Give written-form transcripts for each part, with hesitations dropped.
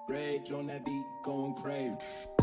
Rage on that beat, going crazy.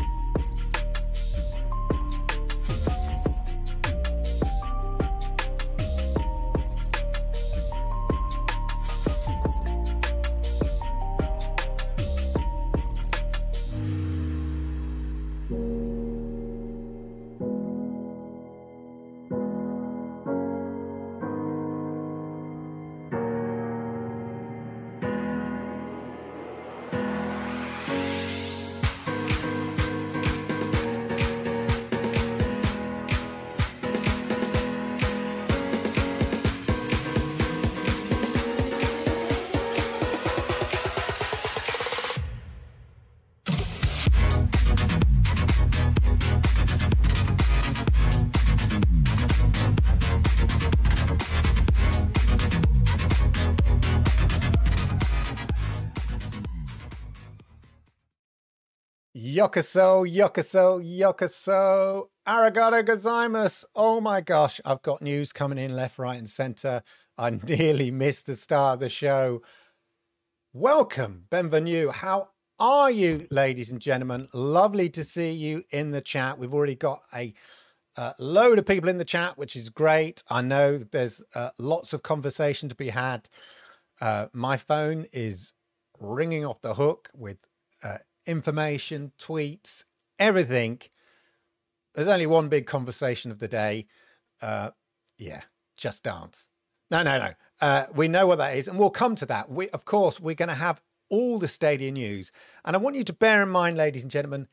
Yokoso, yokoso, yokoso, arigato gozaimasu. Oh my gosh, I've got news coming in left, right and center. I nearly missed the start of the show. Welcome, bienvenue. How are you, ladies and gentlemen? Lovely to see you in the chat. We've already got a load of people in the chat, which is great. I know that there's lots of conversation to be had. My phone is ringing off the hook with information, tweets, everything. There's only one big conversation of the day. Yeah, Just Dance. No. We know what that is, and we'll come to that. Of course, we're going to have all the Stadia news. And I want you to bear in mind, ladies and gentlemen,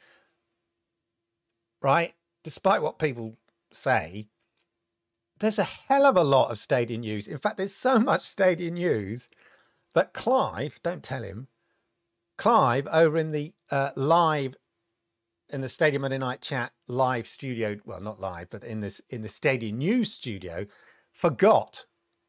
right, despite what people say, there's a hell of a lot of Stadia news. In fact, there's so much Stadia news that Clive, don't tell him, Clive over in the live in the Stadia Monday Night Chat live studio, well, not live, but in the Stadia News studio, forgot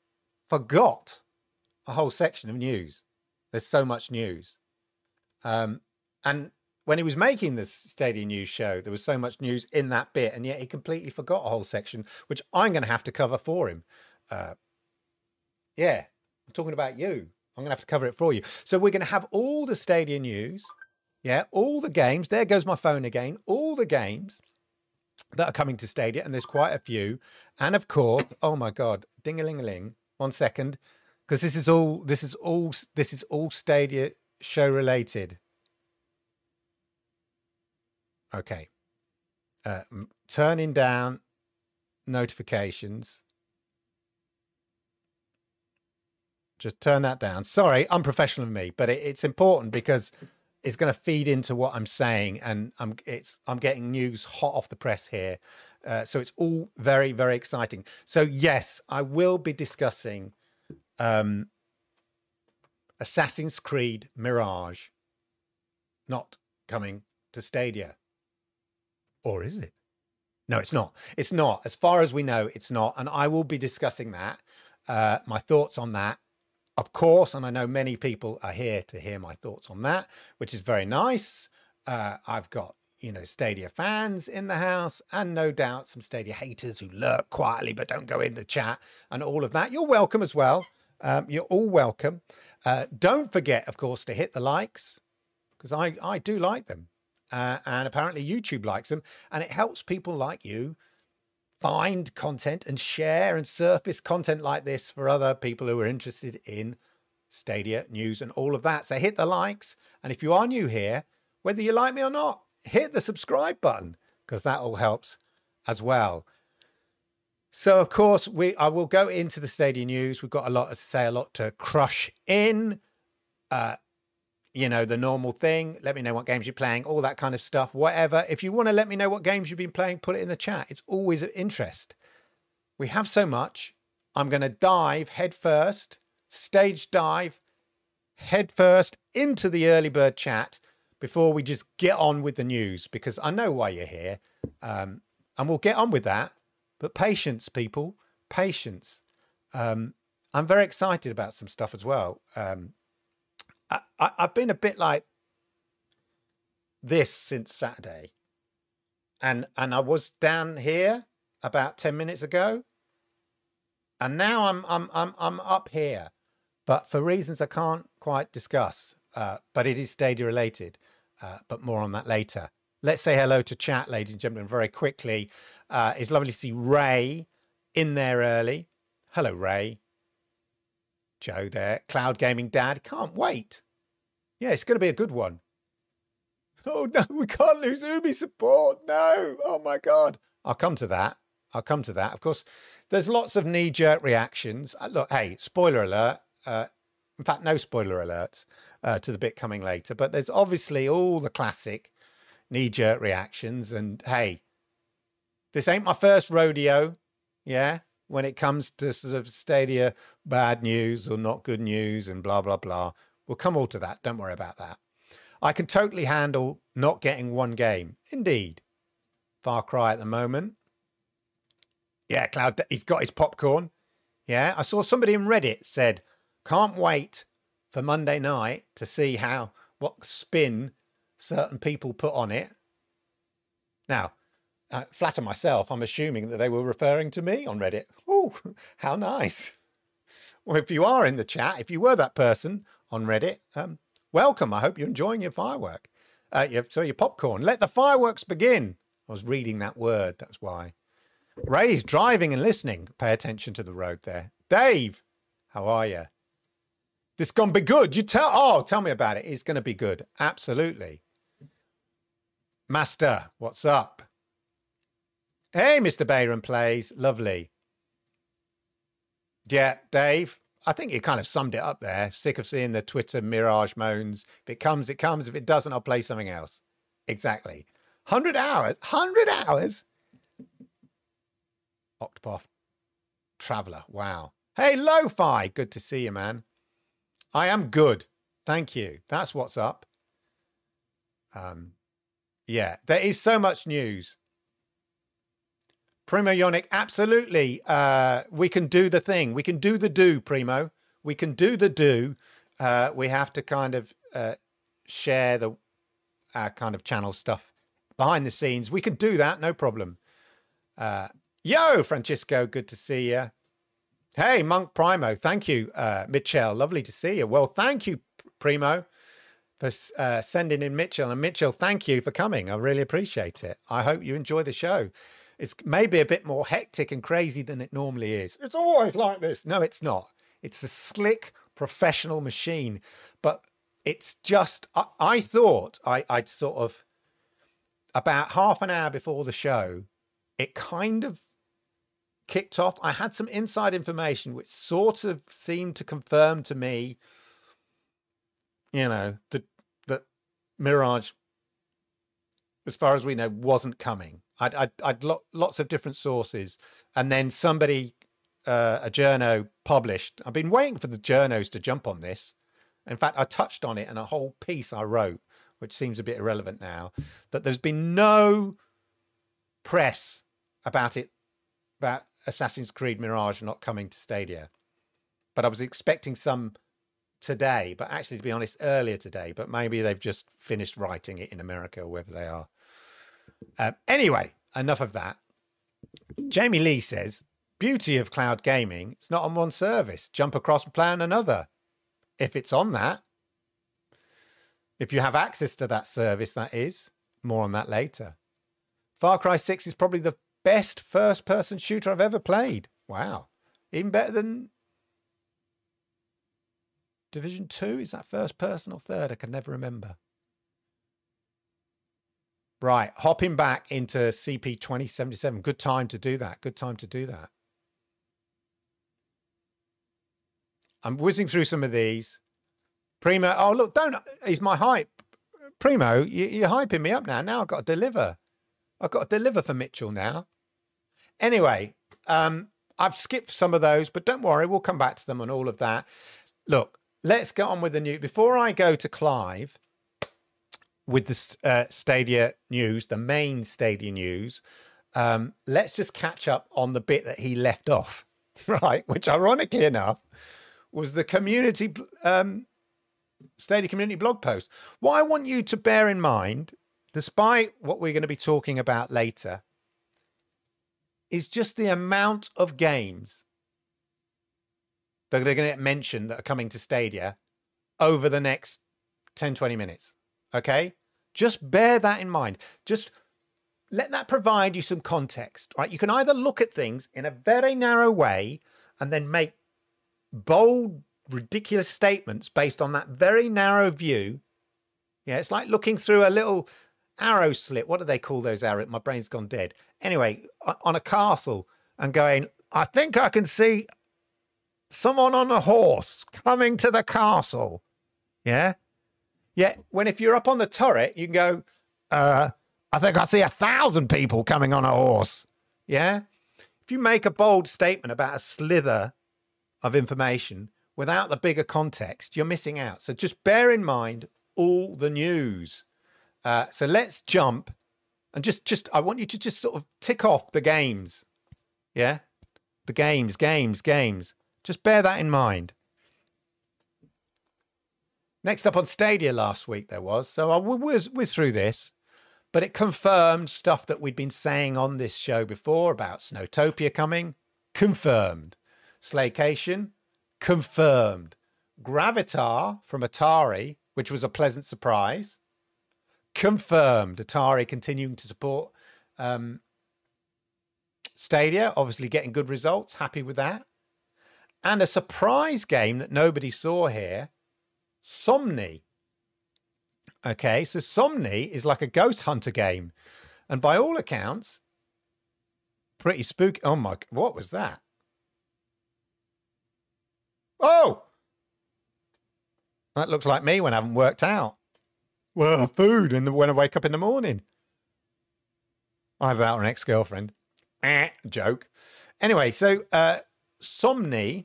a whole section of news. There's so much news. And when he was making this Stadia News show, there was so much news in that bit, and yet he completely forgot a whole section, which I'm going to have to cover for him. Yeah, I'm talking about you. I'm going to have to cover it for you. So we're going to have all the Stadia news. Yeah, all the games. There goes my phone again. All the games that are coming to Stadia, and there's quite a few. And of course, oh my God, ding-a-ling-a-ling. 1 second, because this is all Stadia show related. Okay. Turning down notifications. Just turn that down. Sorry, unprofessional of me, but it's important because it's going to feed into what I'm saying, and I'm getting news hot off the press here, so it's all very, very exciting. So yes, I will be discussing Assassin's Creed Mirage not coming to Stadia, or is it? No, it's not. It's not. As far as we know, it's not, and I will be discussing that. My thoughts on that. Of course, and I know many people are here to hear my thoughts on that, which is very nice. I've got, Stadia fans in the house, and no doubt some Stadia haters who lurk quietly but don't go in the chat and all of that. You're welcome as well. You're all welcome. Don't forget, of course, to hit the likes, because I do like them. And apparently YouTube likes them, and it helps people like you find content and share and surface content like this for other people who are interested in Stadia news and all of that. So hit the likes. And if you are new here, whether you like me or not, hit the subscribe button, because that all helps as well. So, of course, I will go into the Stadia news. We've got a lot to say, a lot to crush in. The normal thing. Let me know what games you're playing, all that kind of stuff, whatever. If you want to let me know what games you've been playing, put it in the chat. It's always of interest. We have so much. I'm going to dive headfirst, stage dive headfirst into the early bird chat before we just get on with the news, because I know why you're here. And we'll get on with that. But patience, people, patience. I'm very excited about some stuff as well. I've been a bit like this since Saturday, and I was down here about 10 minutes ago, and now I'm up here, but for reasons I can't quite discuss. but it is Stadia related. But more on that later. Let's say hello to chat, ladies and gentlemen, very quickly. It's lovely to see Ray in there early. Hello, Ray. Joe there. Cloud Gaming Dad. Can't wait. Yeah, it's going to be a good one. Oh, no, we can't lose Ubi support. No. Oh, my God. I'll come to that. Of course, there's lots of knee-jerk reactions. Look, hey, spoiler alert. In fact, no spoiler alerts to the bit coming later. But there's obviously all the classic knee-jerk reactions. And, hey, this ain't my first rodeo, yeah, when it comes to sort of Stadia bad news or not good news and blah, blah, blah. We'll come all to that. Don't worry about that. I can totally handle not getting one game. Indeed. Far Cry at the moment. Yeah, Cloud, he's got his popcorn. Yeah, I saw somebody in Reddit said, can't wait for Monday night to see what spin certain people put on it. Now, flatter myself, I'm assuming that they were referring to me on Reddit. Oh, how nice. Well, if you are in the chat, if you were that person on Reddit, welcome. I hope you're enjoying your firework. Your popcorn. Let the fireworks begin. I was reading that word, that's why. Ray's driving and listening. Pay attention to the road there. Dave, how are you? This gonna be good. Tell me about it. It's gonna be good. Absolutely. Master, what's up? Hey, Mr. Bayron plays. Lovely. Yeah, Dave, I think you kind of summed it up there. Sick of seeing the Twitter Mirage moans. If it comes, it comes. If it doesn't, I'll play something else. Exactly. 100 hours? 100 hours? Octopath Traveler. Wow. Hey, Lo-Fi. Good to see you, man. I am good. Thank you. That's what's up. Yeah, there is so much news. Primo Yonic, absolutely. We can do the thing. We can do the do, Primo. We can do the do. We have to kind of share the kind of channel stuff behind the scenes. We can do that, no problem. Yo, Francisco, good to see you. Hey, Monk Primo, thank you, Mitchell. Lovely to see you. Well, thank you, Primo, for sending in Mitchell. And Mitchell, thank you for coming. I really appreciate it. I hope you enjoy the show. It's maybe a bit more hectic and crazy than it normally is. It's always like this. No, it's not. It's a slick, professional machine. But it's just, I thought I'd sort of, about half an hour before the show, it kind of kicked off. I had some inside information which sort of seemed to confirm to me, you know, that Mirage, as far as we know, wasn't coming. I'd lots of different sources, and then somebody, a journo, published. I've been waiting for the journos to jump on this. In fact, I touched on it in a whole piece I wrote, which seems a bit irrelevant now, that there's been no press about Assassin's Creed Mirage not coming to Stadia. But I was expecting some today, but actually, to be honest, earlier today, but maybe they've just finished writing it in America or wherever they are. Anyway, enough of that. Jamie Lee says, beauty of cloud gaming, it's not on one service. Jump across and play on another. If it's on that. If you have access to that service, that is. More on that later. Far Cry 6 is probably the best first-person shooter I've ever played. Wow. Even better than Division 2? Is that first person or third? I can never remember. Right, hopping back into CP 2077. Good time to do that. Good time to do that. I'm whizzing through some of these. Primo, oh, look, he's my hype. Primo, you're hyping me up now. Now I've got to deliver. I've got to deliver for Mitchell now. Anyway, I've skipped some of those, but don't worry, we'll come back to them and all of that. Look, let's get on with the news. Before I go to Clive with the Stadia news, the main Stadia news, let's just catch up on the bit that he left off, right? Which, ironically enough, was the community Stadia community blog post. What I want you to bear in mind, despite what we're going to be talking about later, is just the amount of games that are going to get mentioned that are coming to Stadia over the next 10, 20 minutes. Okay? Just bear that in mind. Just let that provide you some context, right? You can either look at things in a very narrow way and then make bold, ridiculous statements based on that very narrow view. Yeah, it's like looking through a little arrow slit. What do they call those arrows? My brain's gone dead. Anyway, on a castle and going, I think I can see someone on a horse coming to the castle. Yeah. Yeah. If you're up on the turret, you can go, I think I see 1,000 people coming on a horse. Yeah. If you make a bold statement about a slither of information without the bigger context, you're missing out. So just bear in mind all the news. So let's jump and just I want you to just sort of tick off the games. Yeah. The games. Just bear that in mind. Next up on Stadia last week there was. So I whiz through this, but it confirmed stuff that we'd been saying on this show before about Snowtopia coming. Confirmed. Slaycation. Confirmed. Gravitar from Atari, which was a pleasant surprise. Confirmed. Atari continuing to support Stadia, obviously getting good results. Happy with that. And a surprise game that nobody saw here, Somni. Okay, so Somni is like a ghost hunter game. And by all accounts, pretty spooky. Oh my, what was that? Oh! That looks like me when I haven't worked out. Well, food and when I wake up in the morning. Either that or an ex-girlfriend. Joke. Anyway, so Somni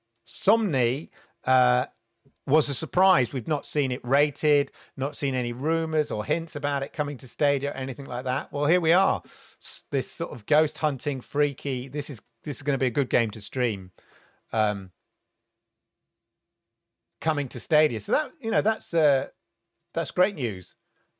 was a surprise. We've not seen it rated, not seen any rumors or hints about it coming to Stadia or anything like that. Well, here we are. This sort of ghost hunting, freaky. This is going to be a good game to stream. Coming to Stadia. So that, that's great news.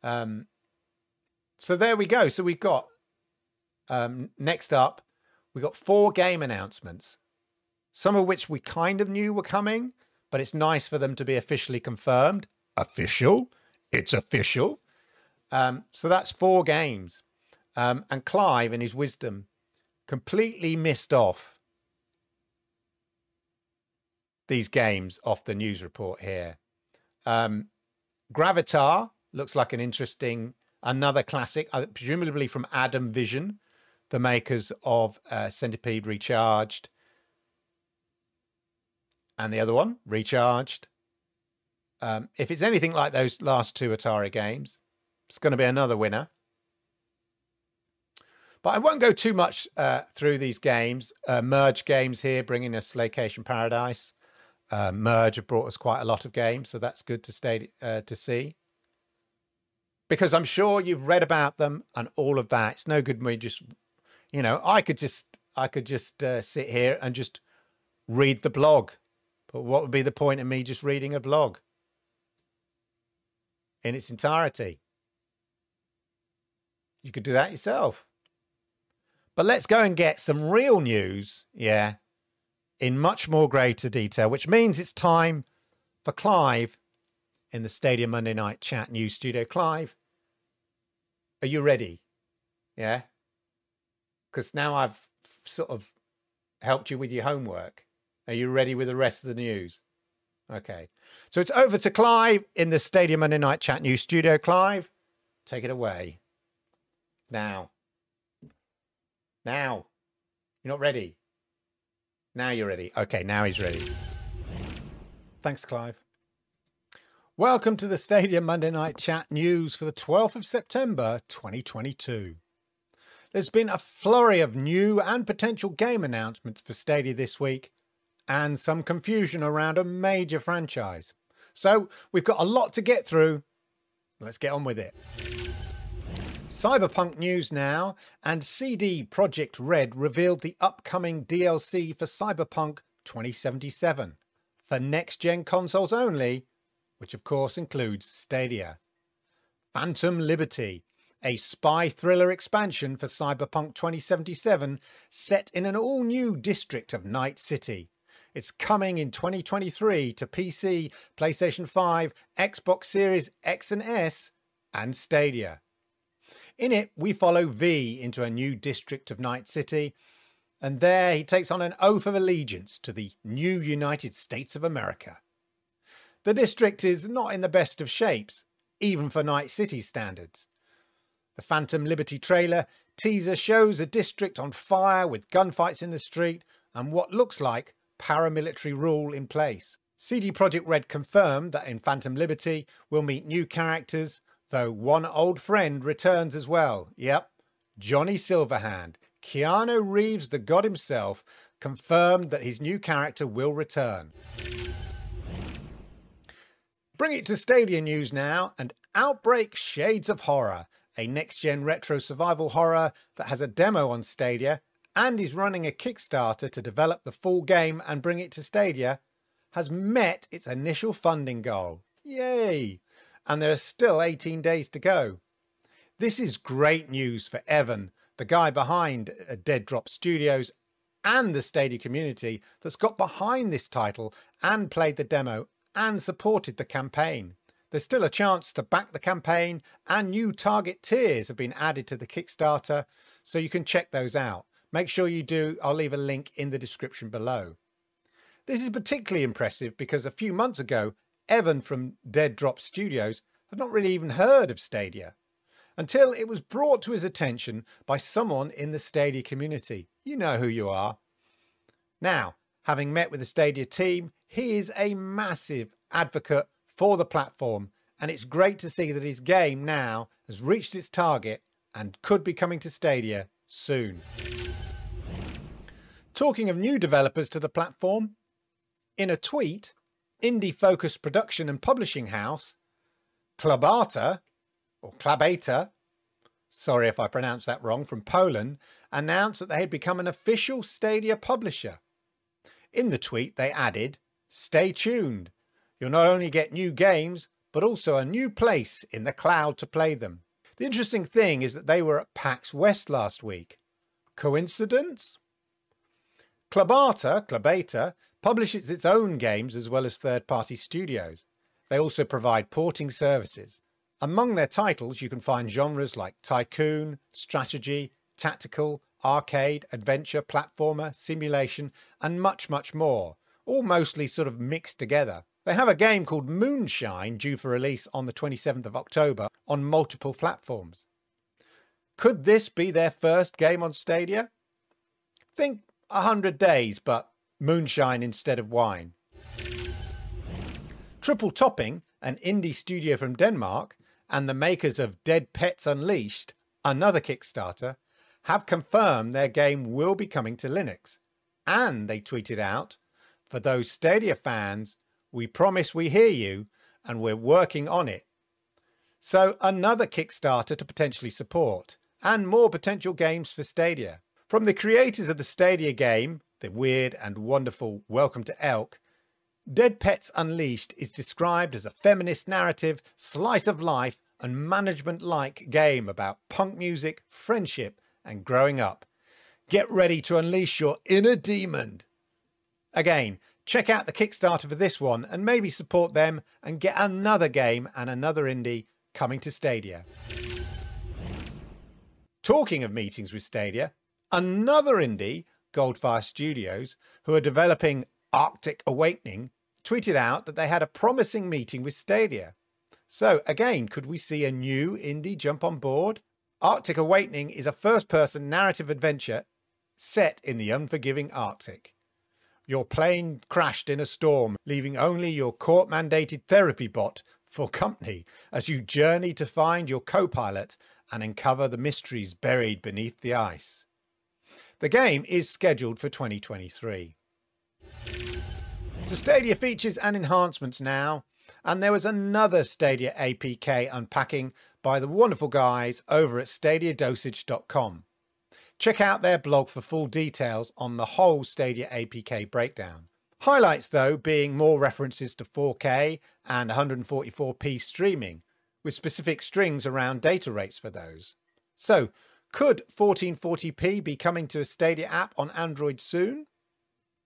So there we go. So we've got next up, we've got 4 game announcements, some of which we kind of knew were coming, but it's nice for them to be officially confirmed. Official. It's official. So that's 4 games. And Clive, in his wisdom, completely missed off these games off the news report here. Gravitar looks like an interesting, another classic, presumably from Adam Vision, the makers of Centipede Recharged. And the other one, Recharged. If it's anything like those last 2 Atari games, it's going to be another winner. But I won't go too much through these games. Merge games here, bringing us Slaycation Paradise. Merge have brought us quite a lot of games, so that's good to see. Because I'm sure you've read about them and all of that. It's no good me just, I could just sit here and just read the blog. But what would be the point of me just reading a blog in its entirety? You could do that yourself. But let's go and get some real news, in much more greater detail, which means it's time for Clive in the Stadia Monday Night Chat News Studio. Clive, are you ready? Yeah? Because now I've sort of helped you with your homework. Are you ready with the rest of the news? Okay. So it's over to Clive in the Stadia Monday Night Chat News Studio. Clive, take it away. Now. You're not ready? Now you're ready. Okay, now he's ready. Thanks, Clive. Welcome to the Stadia Monday Night Chat News for the 12th of September, 2022. There's been a flurry of new and potential game announcements for Stadia this week, and some confusion around a major franchise. So we've got a lot to get through. Let's get on with it. Cyberpunk news now, and CD Projekt Red revealed the upcoming DLC for Cyberpunk 2077 for next-gen consoles only, which of course includes Stadia. Phantom Liberty, a spy thriller expansion for Cyberpunk 2077 set in an all-new district of Night City. It's coming in 2023 to PC, PlayStation 5, Xbox Series X and S, and Stadia. In it, we follow V into a new district of Night City, and there he takes on an oath of allegiance to the new United States of America. The district is not in the best of shapes, even for Night City standards. The Phantom Liberty trailer teaser shows a district on fire with gunfights in the street and what looks like paramilitary rule in place. CD Projekt Red confirmed that in Phantom Liberty we'll meet new characters, though one old friend returns as well. Yep, Johnny Silverhand. Keanu Reeves, the god himself, confirmed that his new character will return. Bring it to Stadia news now, and Outbreak Shades of Horror, a next-gen retro survival horror that has a demo on Stadia and is running a Kickstarter to develop the full game and bring it to Stadia, has met its initial funding goal. Yay! And there are still 18 days to go. This is great news for Evan, the guy behind Dead Drop Studios, and the Stadia community that's got behind this title and played the demo and supported the campaign. There's still a chance to back the campaign, and new target tiers have been added to the Kickstarter, so you can check those out. Make sure you do. I'll leave a link in the description below. This is particularly impressive because a few months ago, Evan from Dead Drop Studios had not really even heard of Stadia, until it was brought to his attention by someone in the Stadia community. You know who you are. Now, having met with the Stadia team, he is a massive advocate for the platform, and it's great to see that his game now has reached its target and could be coming to Stadia soon. Talking of new developers to the platform, in a tweet, indie-focused production and publishing house Klabata, sorry if I pronounced that wrong, from Poland, announced that they had become an official Stadia publisher. In the tweet they added, "Stay tuned. You'll not only get new games, but also a new place in the cloud to play them." The interesting thing is that they were at PAX West last week. Coincidence? Klabata, publishes its own games as well as third-party studios. They also provide porting services. Among their titles, you can find genres like tycoon, strategy, tactical, arcade, adventure, platformer, simulation, and much, much more, all mostly sort of mixed together. They have a game called Moonshine due for release on the 27th of October on multiple platforms. Could this be their first game on Stadia? Think 100 Days, but moonshine instead of wine. Triple Topping, an indie studio from Denmark, and the makers of Dead Pets Unleashed, another Kickstarter, have confirmed their game will be coming to Linux. And they tweeted out, "For those Stadia fans, we promise we hear you and we're working on it." So another Kickstarter to potentially support, and more potential games for Stadia. From the creators of the Stadia game, the weird and wonderful Welcome to Elk, Dead Pets Unleashed is described as a feminist narrative, slice of life and management-like game about punk music, friendship and growing up. Get ready to unleash your inner demon. Again, check out the Kickstarter for this one and maybe support them and get another game and another indie coming to Stadia. Talking of meetings with Stadia, another indie, Goldfire Studios, who are developing Arctic Awakening, tweeted out that they had a promising meeting with Stadia. So again, could we see a new indie jump on board? Arctic Awakening is a first-person narrative adventure set in the unforgiving Arctic. Your plane crashed in a storm, leaving only your court-mandated therapy bot for company as you journey to find your co-pilot and uncover the mysteries buried beneath the ice. The game is scheduled for 2023. To Stadia features and enhancements now, and there was another Stadia APK unpacking by the wonderful guys over at stadiadosage.com. Check out their blog for full details on the whole Stadia APK breakdown. Highlights though being more references to 4K and 144p streaming, with specific strings around data rates for those. So, could 1440p be coming to a Stadia app on Android soon?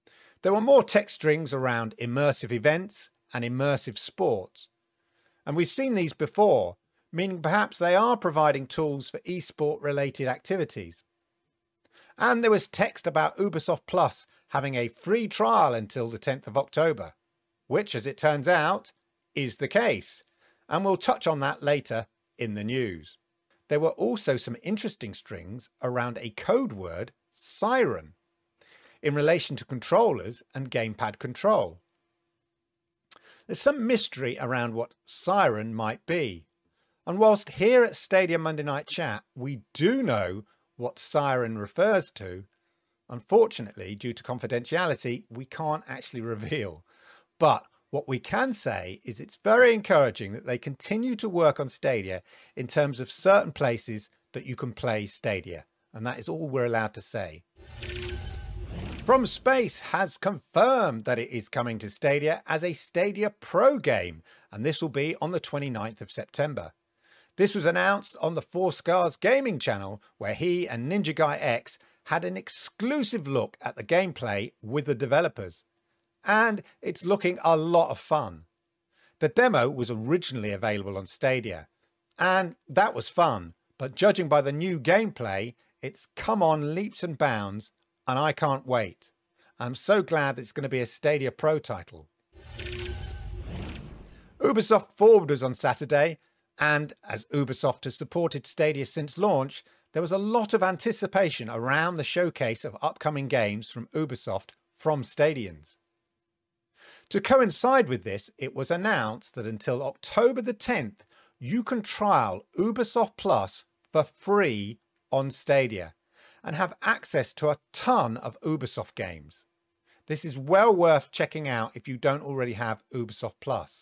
There were more text strings around immersive events and immersive sports. And we've seen these before, meaning perhaps they are providing tools for esport related activities. And there was text about Ubisoft Plus having a free trial until the 10th of October, which, as it turns out, is the case. And we'll touch on that later in the news. There were also some interesting strings around a code word, Siren, in relation to controllers and gamepad control. There's some mystery around what Siren might be. And whilst here at Stadia Monday Night Chat, we do know what Siren refers to, unfortunately, due to confidentiality, we can't actually reveal. But what we can say is it's very encouraging that they continue to work on Stadia in terms of certain places that you can play Stadia. And that is all we're allowed to say. From Space has confirmed that it is coming to Stadia as a Stadia Pro game, and this will be on the 29th of September. This was announced on the Four Scars gaming channel, where he and Ninja Guy X had an exclusive look at the gameplay with the developers. And it's looking a lot of fun. The demo was originally available on Stadia, and that was fun, but judging by the new gameplay, it's come on leaps and bounds, and I can't wait. I'm so glad that it's going to be a Stadia Pro title. Ubisoft Forward was on Saturday, and as Ubisoft has supported Stadia since launch, there was a lot of anticipation around the showcase of upcoming games from Ubisoft from Stadians. To coincide with this, it was announced that until October the 10th, you can trial Ubisoft Plus for free on Stadia and have access to a ton of Ubisoft games. This is well worth checking out if you don't already have Ubisoft Plus.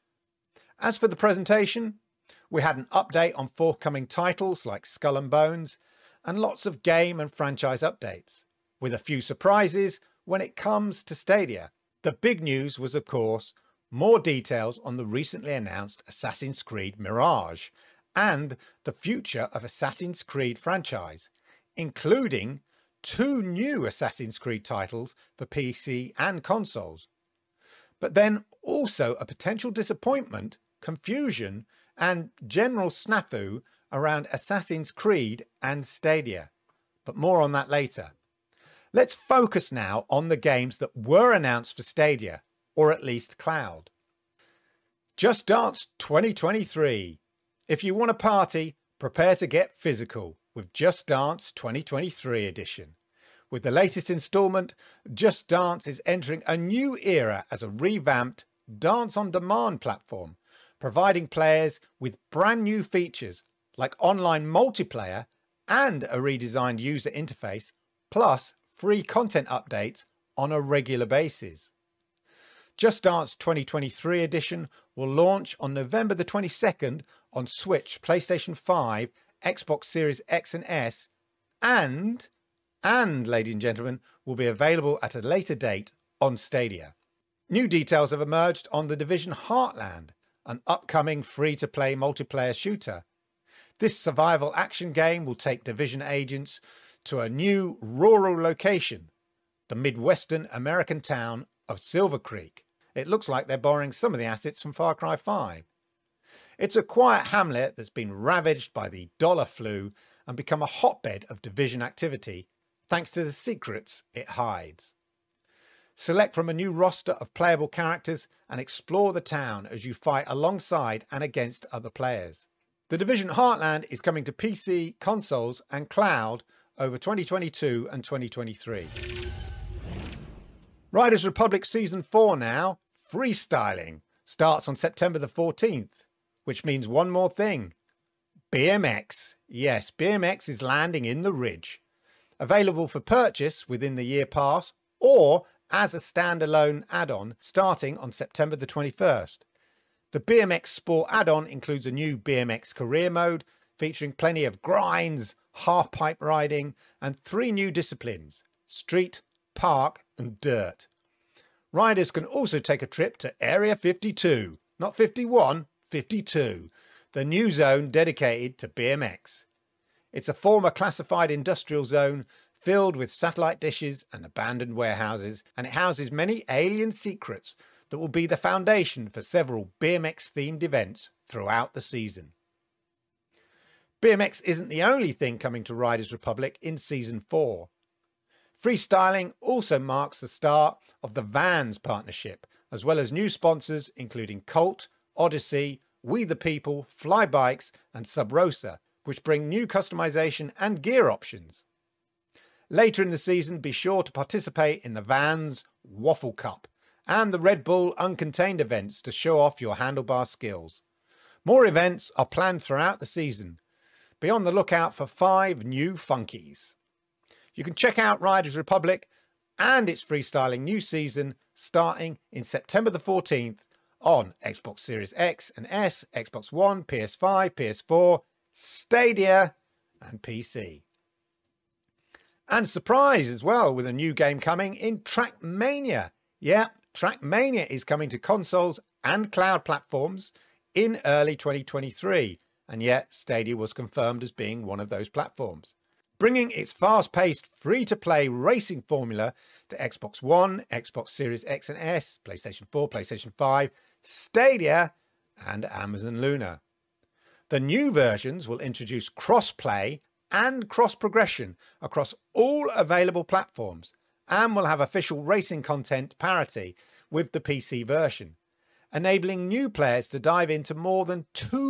As for the presentation, we had an update on forthcoming titles like Skull and Bones, and lots of game and franchise updates, with a few surprises when it comes to Stadia. The big news was, of course, more details on the recently announced Assassin's Creed Mirage and the future of Assassin's Creed franchise, including 2 new Assassin's Creed titles for PC and consoles. But then also a potential disappointment, confusion, and general snafu around Assassin's Creed and Stadia. But more on that later. Let's focus now on the games that were announced for Stadia, or at least cloud. Just Dance 2023. If you want a party, prepare to get physical with Just Dance 2023 edition. With the latest instalment, Just Dance is entering a new era as a revamped dance-on-demand platform, providing players with brand new features like online multiplayer and a redesigned user interface, plus free content updates on a regular basis. Just Dance 2023 edition will launch on November the 22nd on Switch, PlayStation 5, Xbox Series X and S, and, ladies and gentlemen, will be available at a later date on Stadia. New details have emerged on The Division Heartland, an upcoming free-to-play multiplayer shooter. This survival action game will take Division agents to a new rural location, the Midwestern American town of Silver Creek. It looks like they're borrowing some of the assets from Far Cry 5. It's a quiet hamlet that's been ravaged by the dollar flu and become a hotbed of Division activity thanks to the secrets it hides. Select from a new roster of playable characters and explore the town as you fight alongside and against other players. The Division Heartland is coming to PC, consoles and cloud over 2022 and 2023. Riders Republic Season 4 now, freestyling, starts on September the 14th, which means one more thing. BMX. Yes, BMX is landing in the Ridge. Available for purchase within the year pass or as a standalone add-on starting on September the 21st. The BMX Sport add-on includes a new BMX career mode featuring plenty of grinds, half-pipe riding and 3 new disciplines, street, park and dirt. Riders can also take a trip to Area 52, not 51, 52, the new zone dedicated to BMX. It's a former classified industrial zone filled with satellite dishes and abandoned warehouses, and it houses many alien secrets that will be the foundation for several BMX-themed events throughout the season. BMX isn't the only thing coming to Riders Republic in Season 4. Freestyling also marks the start of the Vans partnership, as well as new sponsors including Colt, Odyssey, We the People, Fly Bikes and Sub Rosa, which bring new customization and gear options. Later in the season, be sure to participate in the Vans Waffle Cup and the Red Bull Uncontained events to show off your handlebar skills. More events are planned throughout the season. Be on the lookout for 5 new funkies. You can check out Riders Republic and its freestyling new season starting in September the 14th on Xbox Series X and S, Xbox One, PS5, PS4, Stadia and PC. And surprise as well with a new game coming in Trackmania. Yeah, Trackmania is coming to consoles and cloud platforms in early 2023, and yet Stadia was confirmed as being one of those platforms. Bringing its fast-paced, free-to-play racing formula to Xbox One, Xbox Series X and S, PlayStation 4, PlayStation 5, Stadia and Amazon Luna. The new versions will introduce cross-play and cross-progression across all available platforms and will have official racing content parity with the PC version, enabling new players to dive into more than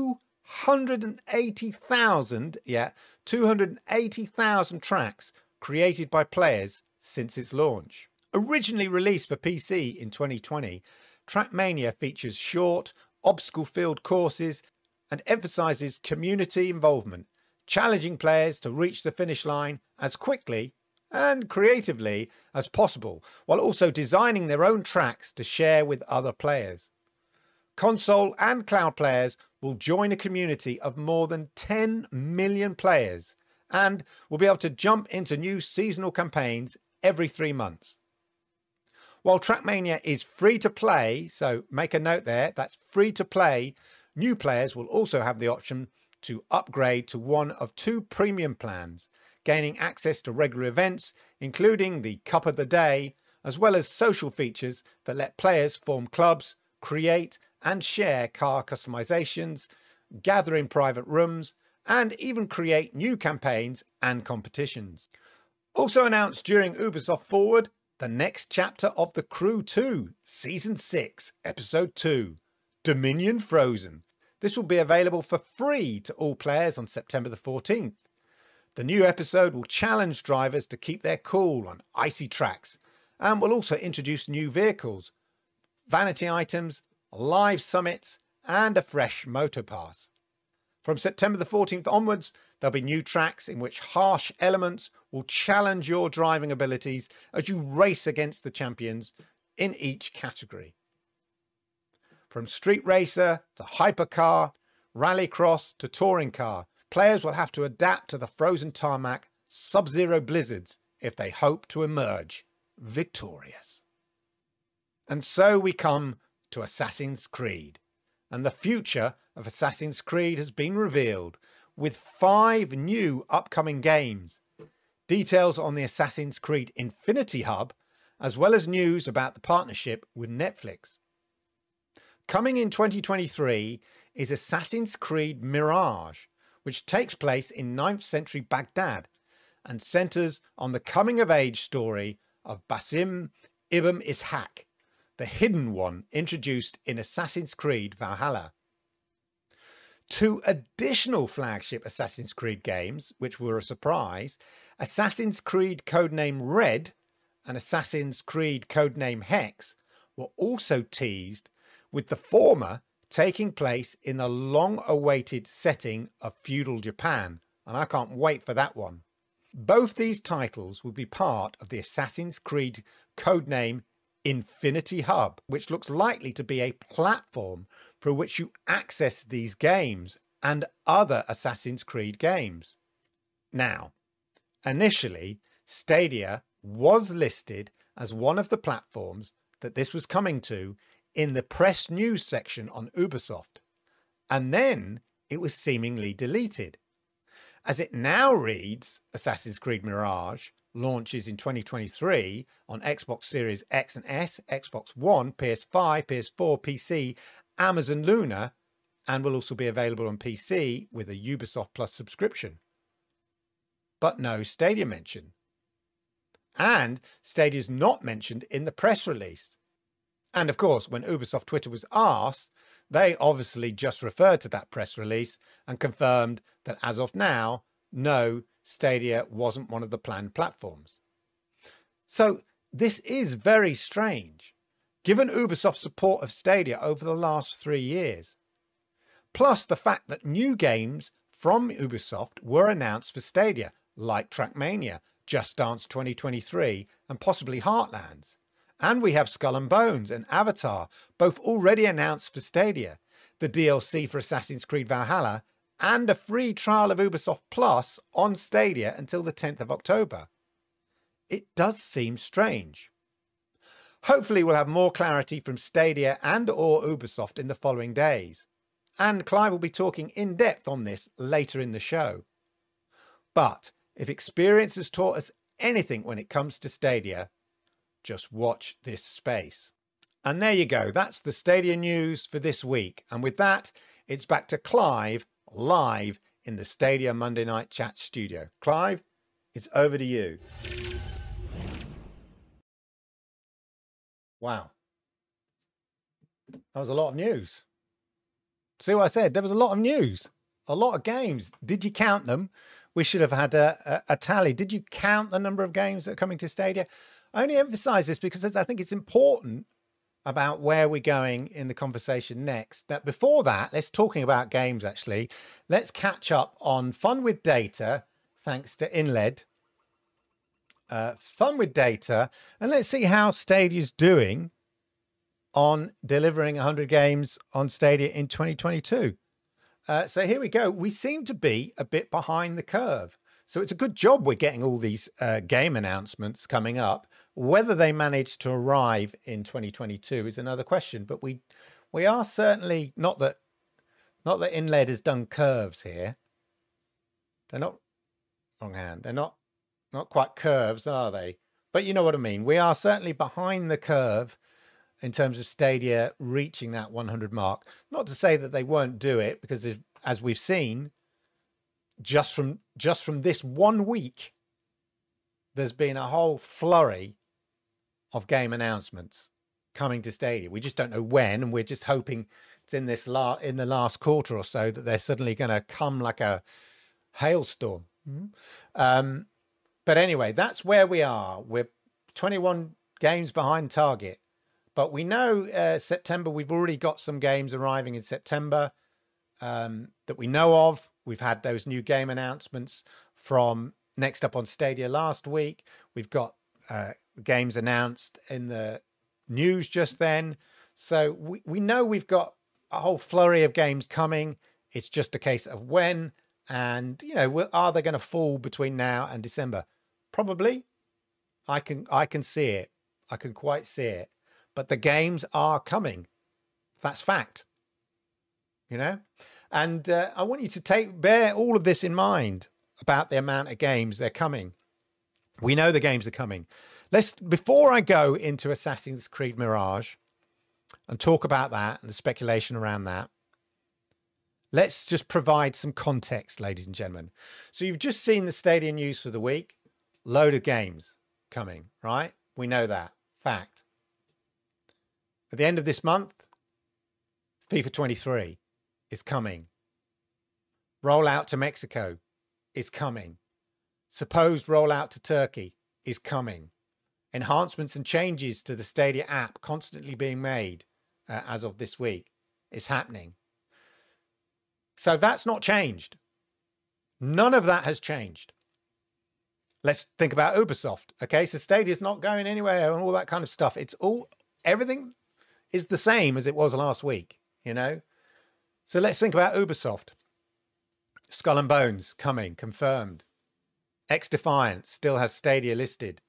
280,000 tracks created by players since its launch. Originally released for PC in 2020, Trackmania features short, obstacle-filled courses and emphasises community involvement, challenging players to reach the finish line as quickly and creatively as possible, while also designing their own tracks to share with other players. Console and cloud players will join a community of more than 10 million players and will be able to jump into new seasonal campaigns every 3 months. While Trackmania is free to play, so make a note there, that's free to play, new players will also have the option to upgrade to one of 2 premium plans, gaining access to regular events, including the Cup of the Day, as well as social features that let players form clubs, create and share car customizations, gather in private rooms, and even create new campaigns and competitions. Also announced during Ubisoft Forward, the next chapter of The Crew 2, Season 6, Episode 2, Dominion Frozen. This will be available for free to all players on September the 14th. The new episode will challenge drivers to keep their cool on icy tracks and will also introduce new vehicles, vanity items, live summits and a fresh moto pass. From September the 14th onwards, there'll be new tracks in which harsh elements will challenge your driving abilities as you race against the champions in each category. From street racer to hypercar, rallycross to touring car, players will have to adapt to the frozen tarmac sub-zero blizzards if they hope to emerge victorious. And so we come to Assassin's Creed, and the future of Assassin's Creed has been revealed with 5 new upcoming games, details on the Assassin's Creed Infinity Hub, as well as news about the partnership with Netflix. Coming in 2023 is Assassin's Creed Mirage, which takes place in 9th century Baghdad and centres on the coming-of-age story of Basim ibn Ishaq, the Hidden One introduced in Assassin's Creed Valhalla. 2 additional flagship Assassin's Creed games, which were a surprise, Assassin's Creed Codename Red and Assassin's Creed Codename Hex, were also teased, with the former taking place in the long-awaited setting of feudal Japan, and I can't wait for that one. Both these titles will be part of the Assassin's Creed Codename Infinity Hub, which looks likely to be a platform through which you access these games and other Assassin's Creed games. Now, initially, Stadia was listed as one of the platforms that this was coming to in the press news section on Ubisoft, and then it was seemingly deleted. As it now reads, Assassin's Creed Mirage, launches in 2023 on Xbox Series X and S, Xbox One, PS5, PS4, PC, Amazon Luna, and will also be available on PC with a Ubisoft Plus subscription. But no Stadia mention. And Stadia is not mentioned in the press release. And of course, when Ubisoft Twitter was asked, they obviously just referred to that press release and confirmed that as of now, no, Stadia wasn't one of the planned platforms. So this is very strange, given Ubisoft's support of Stadia over the last 3 years. Plus the fact that new games from Ubisoft were announced for Stadia, like Trackmania, Just Dance 2023, and possibly Heartlands. And we have Skull and Bones and Avatar, both already announced for Stadia, the DLC for Assassin's Creed Valhalla, and a free trial of Ubisoft Plus on Stadia until the 10th of October. It does seem strange. Hopefully we'll have more clarity from Stadia and or Ubisoft in the following days. And Clive will be talking in depth on this later in the show. But if experience has taught us anything when it comes to Stadia, just watch this space. And there you go. That's the Stadia news for this week. And with that, it's back to Clive live in the Stadia Monday Night Chat studio. Clive, it's over to you. Wow. That was a lot of news. See what I said? There was a lot of news, a lot of games. Did you count them? We should have had a tally. Did you count the number of games that are coming to Stadia? I only emphasize this because I think it's important about where we're going in the conversation next. That before that, let's talking about games actually. Let's catch up on Fun with Data, thanks to InLed. Fun with Data, and let's see how Stadia's doing on delivering 100 games on Stadia in 2022. So here we go. We seem to be a bit behind the curve. So it's a good job we're getting all these game announcements coming up. Whether they manage to arrive in 2022 is another question. But we are certainly not that InLed has done curves here. They're not wrong hand. They're not quite curves, are they? But you know what I mean. We are certainly behind the curve in terms of Stadia reaching that 100 mark. Not to say that they won't do it, because as we've seen, just from this 1 week, there's been a whole flurry of game announcements coming to Stadia. We just don't know when, and we're just hoping it's in the last quarter or so that they're suddenly going to come like a hailstorm. Mm-hmm. But anyway, that's where we are. We're 21 games behind target. But we know September, we've already got some games arriving in September that we know of. We've had those new game announcements from Next Up on Stadia last week. We've got games announced in the news just then. So we know we've got a whole flurry of games coming. It's just a case of when, and, you know, are they going to fall between now and December? Probably. I can see it. I can quite see it. But the games are coming. That's fact. You know? And I want you to bear all of this in mind about the amount of games they're coming. We know the games are coming. Before I go into Assassin's Creed Mirage and talk about that and the speculation around that, let's just provide some context, ladies and gentlemen. So you've just seen the Stadia news for the week. Load of games coming, right? We know that. Fact. At the end of this month, FIFA 23 is coming. Rollout to Mexico is coming. Supposed rollout to Turkey is coming. Enhancements and changes to the Stadia app constantly being made as of this week is happening. So that's not changed. None of that has changed. Let's think about Ubisoft. Okay, so Stadia's not going anywhere and all that kind of stuff. Everything is the same as it was last week, you know? So let's think about Ubisoft. Skull and Bones coming, confirmed. XDefiant still has Stadia listed.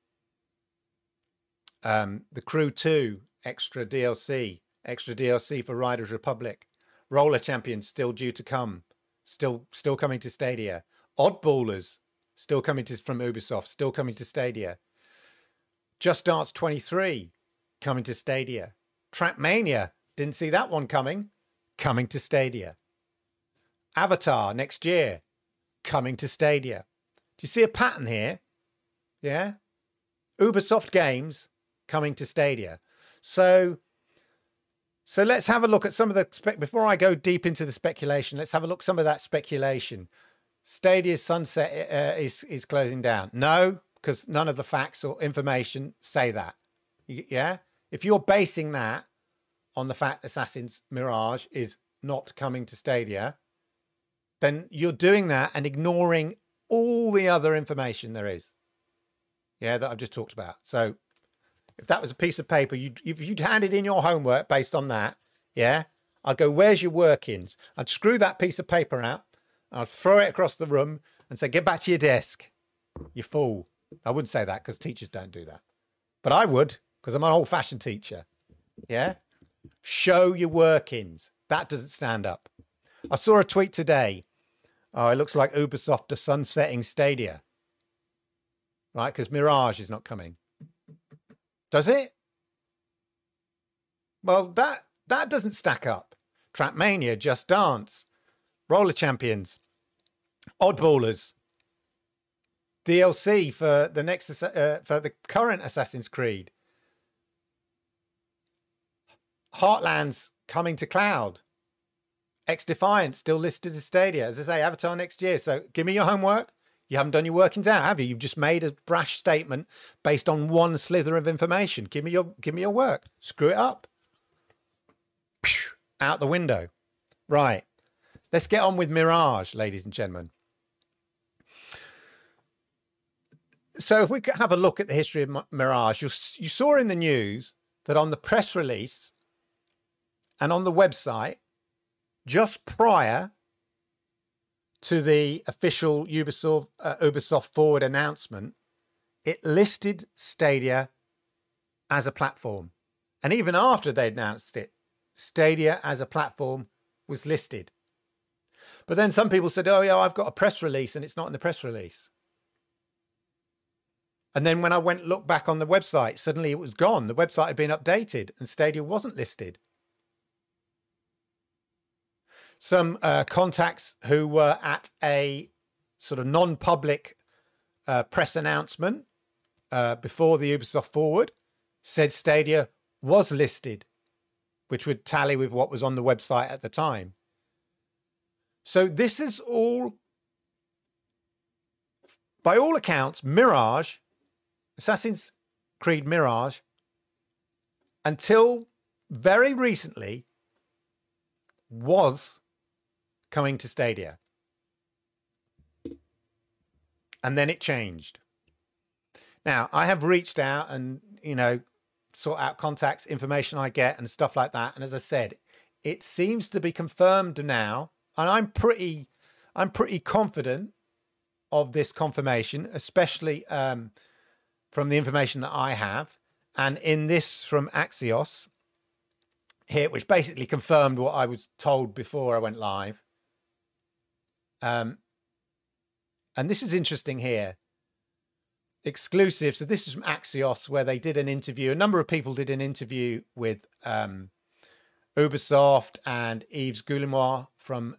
The Crew 2 extra DLC for Riders Republic. Roller Champions still due to come, still coming to Stadia. Oddballers still coming to from Ubisoft, still coming to Stadia. Just Dance 23 coming to Stadia. Trackmania, didn't see that one coming to Stadia. Avatar next year, coming to Stadia. Do you see a pattern here? Yeah. Ubisoft games coming to Stadia. So let's have a look at some of the before I go deep into the speculation. Let's have a look at some of that speculation. Stadia's sunset is closing down. No, because none of the facts or information say that. Yeah. If you're basing that on the fact Assassin's Mirage is not coming to Stadia, then you're doing that and ignoring all the other information there is. Yeah, that I've just talked about. So if that was a piece of paper, if you'd handed in your homework based on that, yeah, I'd go, where's your workings? I'd screw that piece of paper out, I'd throw it across the room and say, get back to your desk, you fool. I wouldn't say that because teachers don't do that. But I would, because I'm an old-fashioned teacher. Yeah? Show your workings. That doesn't stand up. I saw a tweet today. Oh, it looks like Ubisoft are sunsetting Stadia. Right? Because Mirage is not coming. Does it? Well, that doesn't stack up. Trackmania, Just Dance, Roller Champions, Oddballers, DLC for the next for the current Assassin's Creed, Heartlands coming to cloud, X-Defiant still listed as Stadia. As I say, Avatar next year. So give me your homework. You haven't done your workings out, have you? You've just made a brash statement based on one slither of information. Give me your work. Screw it up. Out the window. Right. Let's get on with Mirage, ladies and gentlemen. So if we could have a look at the history of Mirage, you saw in the news that on the press release and on the website, just prior to the official Ubisoft Forward announcement, it listed Stadia as a platform. And even after they announced it, Stadia as a platform was listed. But then some people said, oh yeah, I've got a press release and it's not in the press release. And then when I went look back on the website, suddenly it was gone. The website had been updated and Stadia wasn't listed. Some contacts who were at a sort of non-public press announcement before the Ubisoft Forward said Stadia was listed, which would tally with what was on the website at the time. So this is all, by all accounts, Mirage, Assassin's Creed Mirage, until very recently, was coming to Stadia. And then it changed. Now, I have reached out and, sort out contacts, information I get and stuff like that. And as I said, it seems to be confirmed now. And I'm pretty confident of this confirmation, especially from the information that I have. And in this from Axios here, which basically confirmed what I was told before I went live. And this is interesting here. Exclusive. So this is from Axios, where they did an interview. A number of people did an interview with Ubisoft and Yves Guillemot from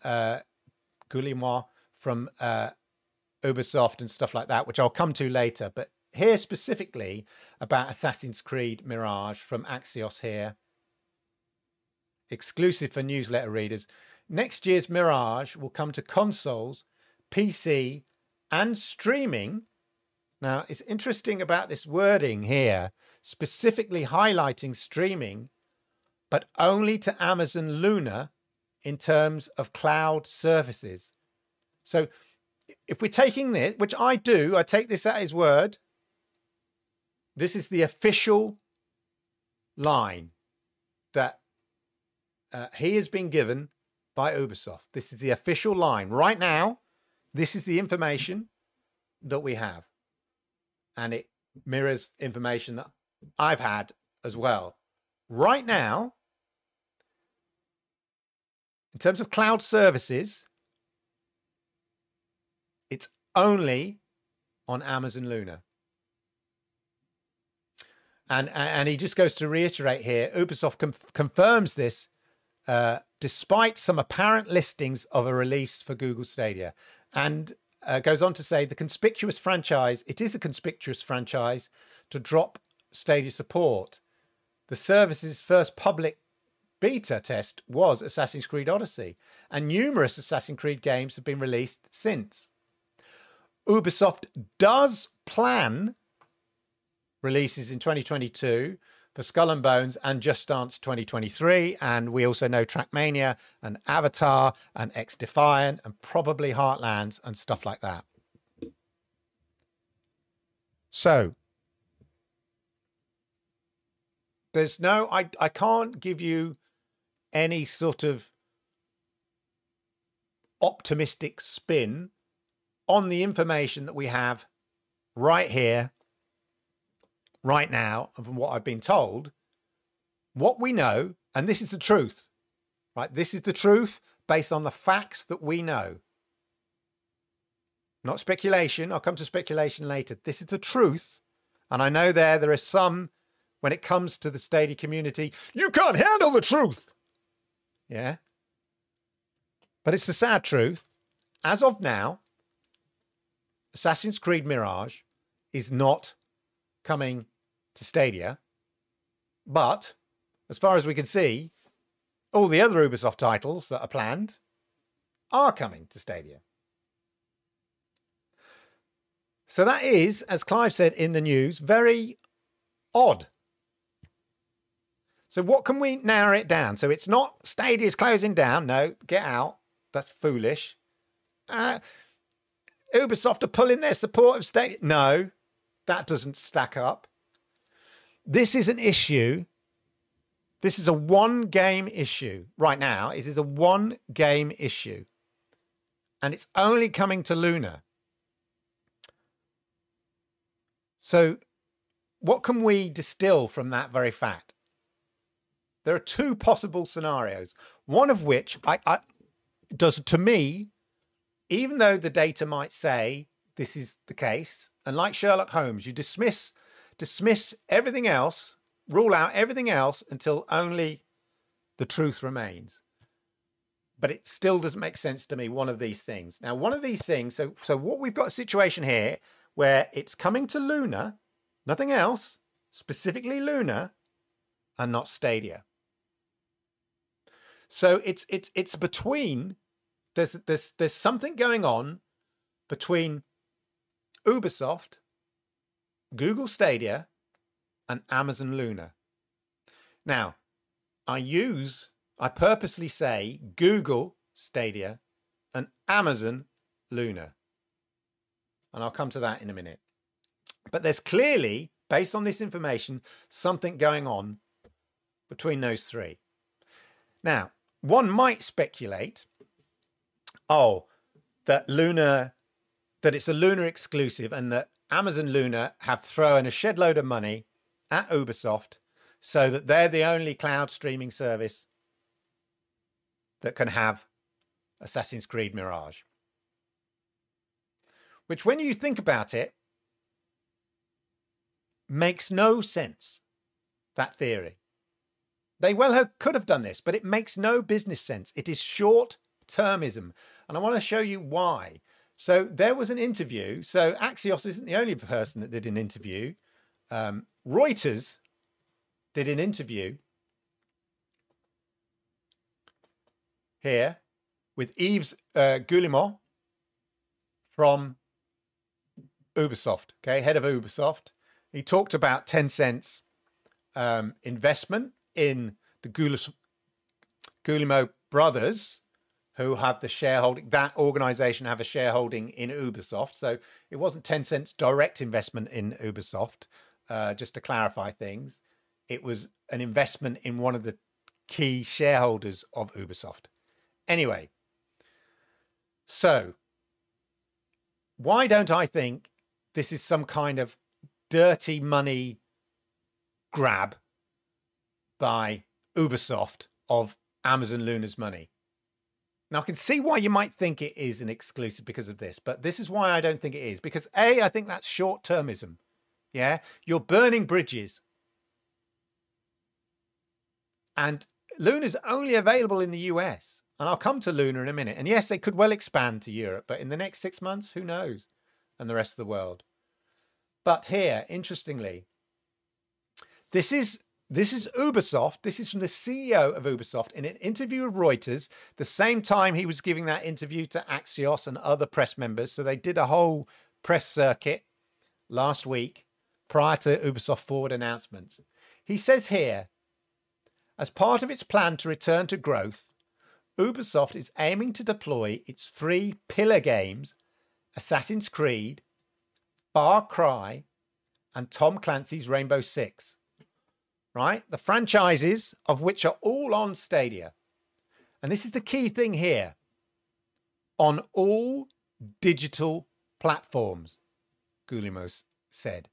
Ubisoft and stuff like that, which I'll come to later. But here specifically about Assassin's Creed Mirage from Axios here. Exclusive for newsletter readers. Next year's Mirage will come to consoles, PC, and streaming. Now, it's interesting about this wording here, specifically highlighting streaming, but only to Amazon Luna in terms of cloud services. So if we're taking this, which I do, I take this at his word. This is the official line that he has been given by Ubisoft. This is the official line. Right now, this is the information that we have. And it mirrors information that I've had as well. Right now, in terms of cloud services, it's only on Amazon Luna. And he just goes to reiterate here, Ubisoft confirms this despite some apparent listings of a release for Google Stadia. And goes on to say it is a conspicuous franchise to drop Stadia support. The service's first public beta test was Assassin's Creed Odyssey, and numerous Assassin's Creed games have been released since. Ubisoft does plan releases in 2022 for Skull and Bones and Just Dance 2023, and we also know Trackmania and Avatar and X-Defiant and probably Heartlands and stuff like that. So there's no, I can't give you any sort of optimistic spin on the information that we have right here, right now, and from what I've been told. What we know, and this is the truth, right? This is the truth based on the facts that we know. Not speculation. I'll come to speculation later. This is the truth. And I know there is some, when it comes to the Stadia community, you can't handle the truth. Yeah. But it's the sad truth. As of now, Assassin's Creed Mirage is not coming to Stadia. But as far as we can see, all the other Ubisoft titles that are planned are coming to Stadia. So that is, as Clive said in the news, very odd. So what can we narrow it down? So it's not Stadia's closing down. No, get out. That's foolish. Ubisoft are pulling their support of Stadia. No, that doesn't stack up. This is an issue. This is a one-game issue right now. It is a one-game issue. And it's only coming to Luna. So what can we distill from that very fact? There are two possible scenarios, one of which does, to me, even though the data might say this is the case, and like Sherlock Holmes, you dismiss everything else, rule out everything else until only the truth remains. But it still doesn't make sense to me, one of these things. Now, one of these things, so what we've got a situation here where it's coming to Luna, nothing else, specifically Luna, and not Stadia. So it's between, there's something going on between Ubisoft, Google Stadia, and Amazon Luna. Now, I purposely say Google Stadia and Amazon Luna. And I'll come to that in a minute. But there's clearly, based on this information, something going on between those three. Now, one might speculate, that it's a Luna exclusive and that Amazon Luna have thrown a shed load of money at Ubisoft so that they're the only cloud streaming service that can have Assassin's Creed Mirage. Which, when you think about it, makes no sense, that theory. They could have done this, but it makes no business sense. It is short-termism. And I want to show you why. So there was an interview. So Axios isn't the only person that did an interview. Reuters did an interview here with Yves Guillemot from Ubisoft, okay, head of Ubisoft. He talked about Tencent's investment in the Guillemot brothers, who have the shareholding, that organization have a shareholding in Ubisoft. So it wasn't Tencent's direct investment in Ubisoft, just to clarify things. It was an investment in one of the key shareholders of Ubisoft. Anyway, so why don't I think this is some kind of dirty money grab by Ubisoft of Amazon Luna's money? Now, I can see why you might think it is an exclusive because of this, but this is why I don't think it is. Because A, I think that's short-termism. Yeah, you're burning bridges. And Luna's only available in the US. And I'll come to Luna in a minute. And yes, they could well expand to Europe, but in the next 6 months, who knows? And the rest of the world. But here, interestingly, this is Ubisoft. This is from the CEO of Ubisoft in an interview with Reuters, the same time he was giving that interview to Axios and other press members. So they did a whole press circuit last week prior to Ubisoft Forward announcements. He says here, as part of its plan to return to growth, Ubisoft is aiming to deploy its 3 pillar games, Assassin's Creed, Far Cry, and Tom Clancy's Rainbow Six. Right? The franchises of which are all on Stadia. And this is the key thing here. On all digital platforms, Guillemot said.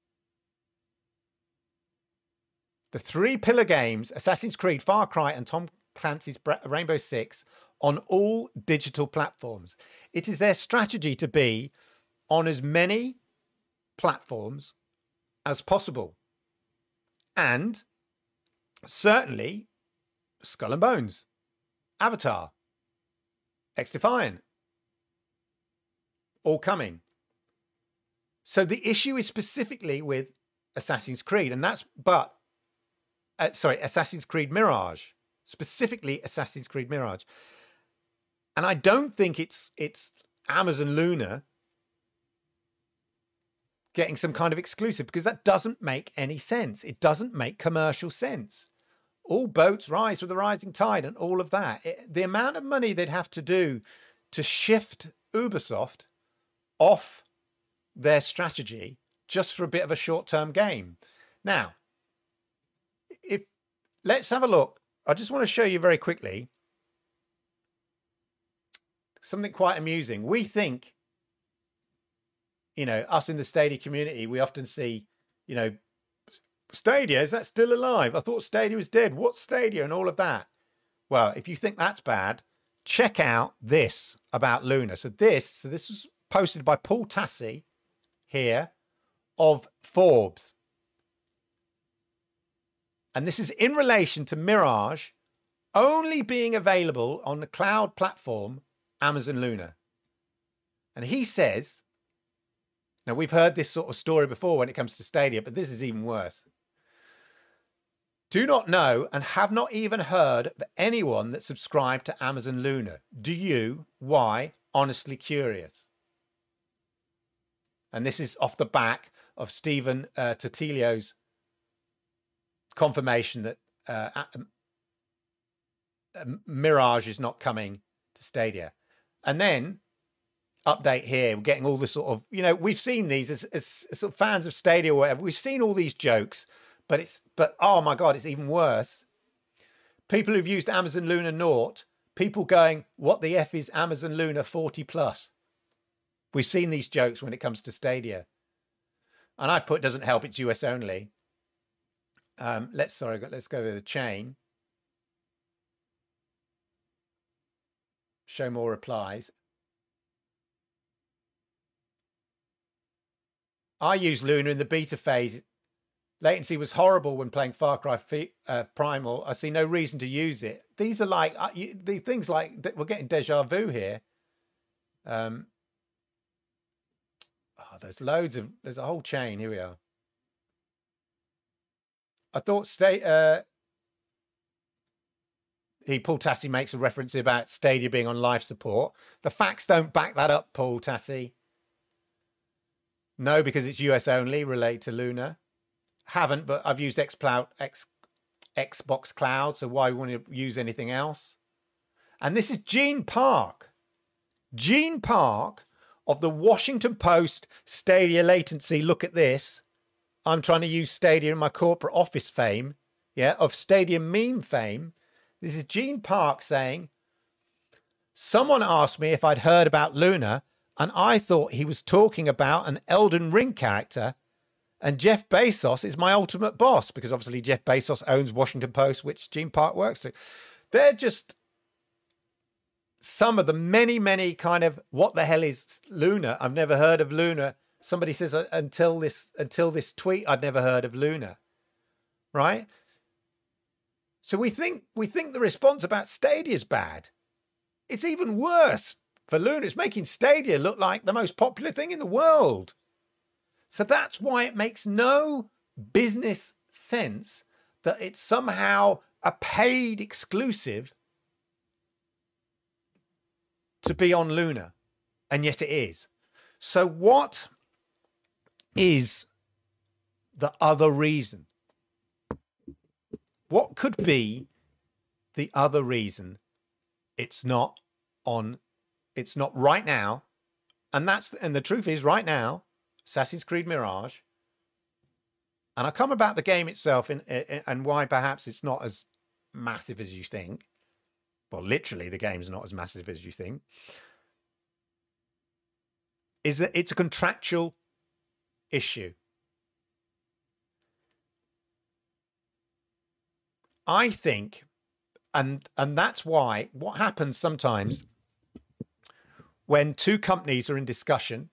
The 3 pillar games, Assassin's Creed, Far Cry, and Tom Clancy's Rainbow Six, on all digital platforms. It is their strategy to be on as many platforms as possible. And certainly Skull and Bones, Avatar, XDefiant, all coming. So the issue is specifically with Assassin's Creed, and that's, Assassin's Creed Mirage, specifically Assassin's Creed Mirage. And I don't think it's Amazon Luna getting some kind of exclusive, because that doesn't make any sense. It doesn't make commercial sense. All boats rise with the rising tide and all of that. The amount of money they'd have to do to shift Ubisoft off their strategy just for a bit of a short-term game. Now, let's have a look. I just want to show you very quickly something quite amusing. We think, us in the Stadia community, we often see, Stadia, is that still alive? I thought Stadia was dead. What's Stadia and all of that? Well, if you think that's bad, check out this about Luna. So this was posted by Paul Tassi here of Forbes. And this is in relation to Mirage only being available on the cloud platform, Amazon Luna. And he says, now we've heard this sort of story before when it comes to Stadia, but this is even worse. Do not know and have not even heard of anyone that subscribed to Amazon Luna. Do you? Why? Honestly curious. And this is off the back of Stephen Totilio's confirmation that Mirage is not coming to Stadia. And then, update here, we're getting all this sort of, we've seen these as sort of fans of Stadia or whatever. We've seen all these jokes, but oh my God, it's even worse. People who've used Amazon Luna Naught, people going, what the F is Amazon Luna 40 plus? We've seen these jokes when it comes to Stadia. And I put, doesn't help, it's US only. Let's go to the chain. Show more replies. I used Luna in the beta phase. Latency was horrible when playing Far Cry Primal. I see no reason to use it. These are like the things like we're getting deja vu here. There's there's a whole chain. Here we are. I thought Paul Tassi makes a reference about Stadia being on live support. The facts don't back that up, Paul Tassi. No, because it's US only, related to Luna. Haven't, but I've used Xbox Cloud, so why wouldn't you use anything else? And this is Gene Park. Gene Park of the Washington Post Stadia latency. Look at this. I'm trying to use Stadia in my corporate office fame, of Stadia meme fame. This is Gene Park saying, someone asked me if I'd heard about Luna, and I thought he was talking about an Elden Ring character, and Jeff Bezos is my ultimate boss, because obviously Jeff Bezos owns Washington Post, which Gene Park works to. They're just some of the many kind of what the hell is Luna? I've never heard of Luna. Somebody says until this tweet, I'd never heard of Luna. Right? So we think the response about Stadia is bad. It's even worse for Luna. It's making Stadia look like the most popular thing in the world. So that's why it makes no business sense that it's somehow a paid exclusive to be on Luna. And yet it is. So what is the other reason? What could be the other reason it's not right now? And the truth is right now, Assassin's Creed Mirage, and I'll come about the game itself and why perhaps it's not as massive as you think. Well, literally the game's not as massive as you think. Is that it's a contractual issue. I think, and that's why what happens sometimes when two companies are in discussion,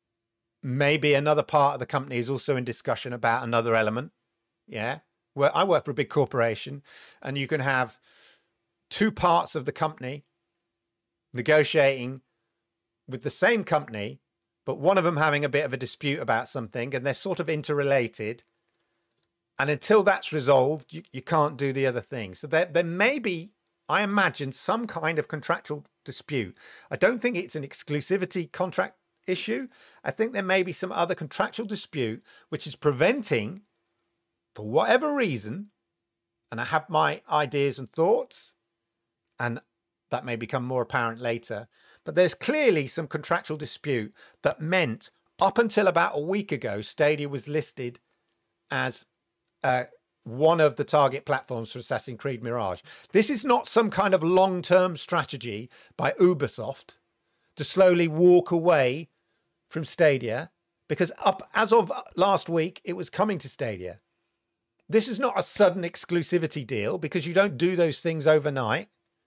maybe another part of the company is also in discussion about another element. Yeah. Well, I work for a big corporation and you can have two parts of the company negotiating with the same company, but one of them having a bit of a dispute about something and they're sort of interrelated. And until that's resolved, you can't do the other thing. So there may be, I imagine, some kind of contractual dispute. I don't think it's an exclusivity contract issue. I think there may be some other contractual dispute which is preventing, for whatever reason, and I have my ideas and thoughts, and that may become more apparent later, but there's clearly some contractual dispute that meant up until about a week ago, Stadia was listed as one of the target platforms for Assassin's Creed Mirage. This is not some kind of long-term strategy by Ubisoft to slowly walk away from Stadia, because as of last week, it was coming to Stadia. This is not a sudden exclusivity deal because you don't do those things overnight.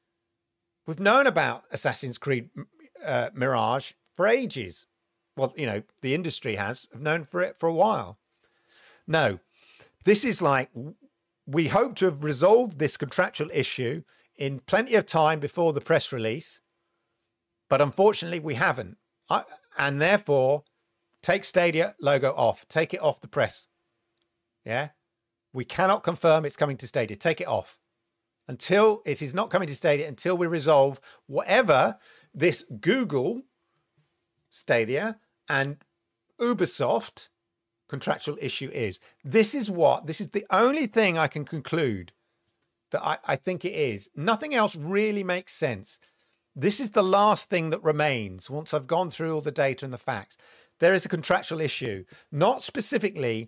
We've known about Assassin's Creed Mirage for ages. Well, the industry have known for it for a while. No. This is like, we hope to have resolved this contractual issue in plenty of time before the press release, but unfortunately we haven't. And therefore, take Stadia logo off. Take it off the press. Yeah? We cannot confirm it's coming to Stadia. Take it off. Until it is not coming to Stadia, until we resolve whatever this Google, Stadia, and Ubisoft contractual issue is. This is the only thing I can conclude that I think it is. Nothing else really makes sense. This is the last thing that remains once I've gone through all the data and the facts. There is a contractual issue, not specifically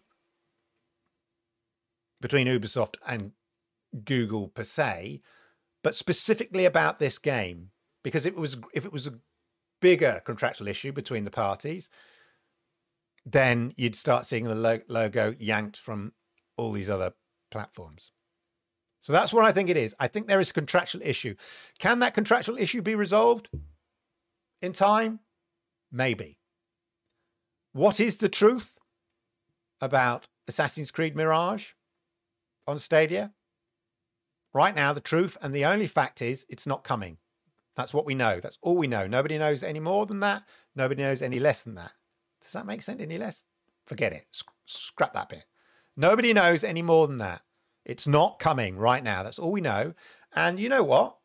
between Ubisoft and Google per se, but specifically about this game. Because if it was a bigger contractual issue between the parties, then you'd start seeing the logo yanked from all these other platforms. So that's what I think it is. I think there is a contractual issue. Can that contractual issue be resolved in time? Maybe. What is the truth about Assassin's Creed Mirage on Stadia? Right now, the truth and the only fact is it's not coming. That's what we know. That's all we know. Nobody knows any more than that. Nobody knows any less than that. Does that make sense any less? Forget it. Scrap that bit. Nobody knows any more than that. It's not coming right now. That's all we know. And you know what?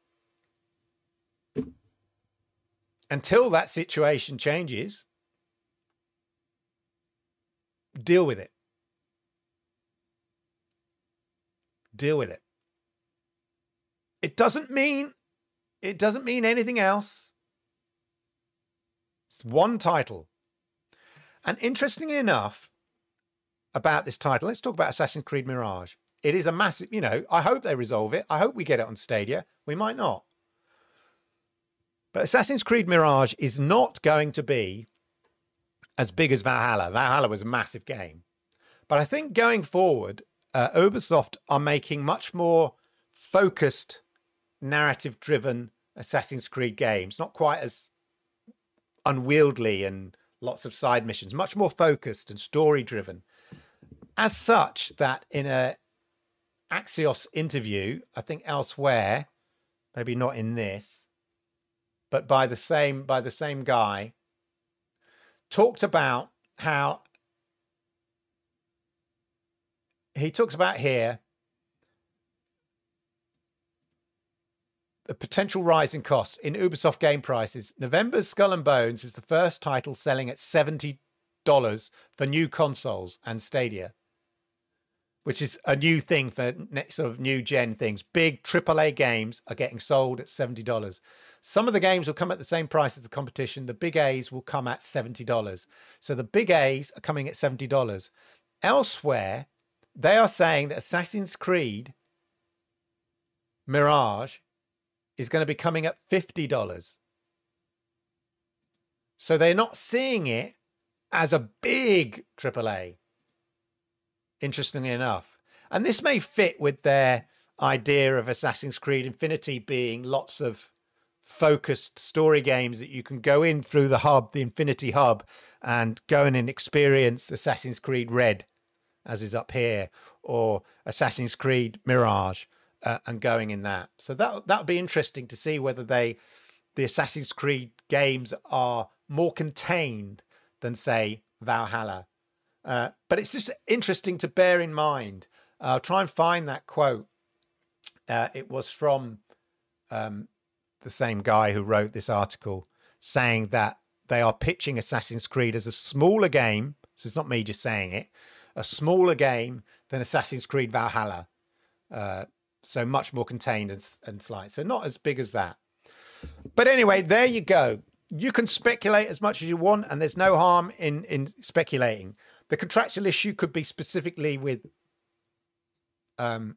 Until that situation changes, deal with it. Deal with it. It doesn't mean anything else. It's one title. And interestingly enough, about this title, let's talk about Assassin's Creed Mirage. It is a massive, I hope they resolve it. I hope we get it on Stadia. We might not. But Assassin's Creed Mirage is not going to be as big as Valhalla. Valhalla was a massive game. But I think going forward, Ubisoft are making much more focused, narrative-driven Assassin's Creed games. Not quite as unwieldy and lots of side missions, much more focused and story driven. As such, that in a Axios interview, I think elsewhere, maybe not in this, but by the same guy, talked about how he talks about here the potential rise in costs in Ubisoft game prices. November's Skull and Bones is the first title selling at $70 for new consoles and Stadia, which is a new thing for next sort of new gen things. Big AAA games are getting sold at $70. Some of the games will come at the same price as the competition. The big A's will come at $70. So the big A's are coming at $70. Elsewhere, they are saying that Assassin's Creed Mirage is going to be coming at $50. So they're not seeing it as a big AAA, interestingly enough. And this may fit with their idea of Assassin's Creed Infinity being lots of focused story games that you can go in through the hub, the Infinity hub, and go in and experience Assassin's Creed Red, as is up here, or Assassin's Creed Mirage, and going in that. So that would be interesting to see whether the Assassin's Creed games are more contained than, say, Valhalla. But it's just interesting to bear in mind. I'll try and find that quote. It was from the same guy who wrote this article, saying that they are pitching Assassin's Creed as a smaller game. So it's not me just saying it. A smaller game than Assassin's Creed Valhalla. So much more contained and slight. So not as big as that. But anyway, there you go. You can speculate as much as you want, and there's no harm in speculating. The contractual issue could be specifically with the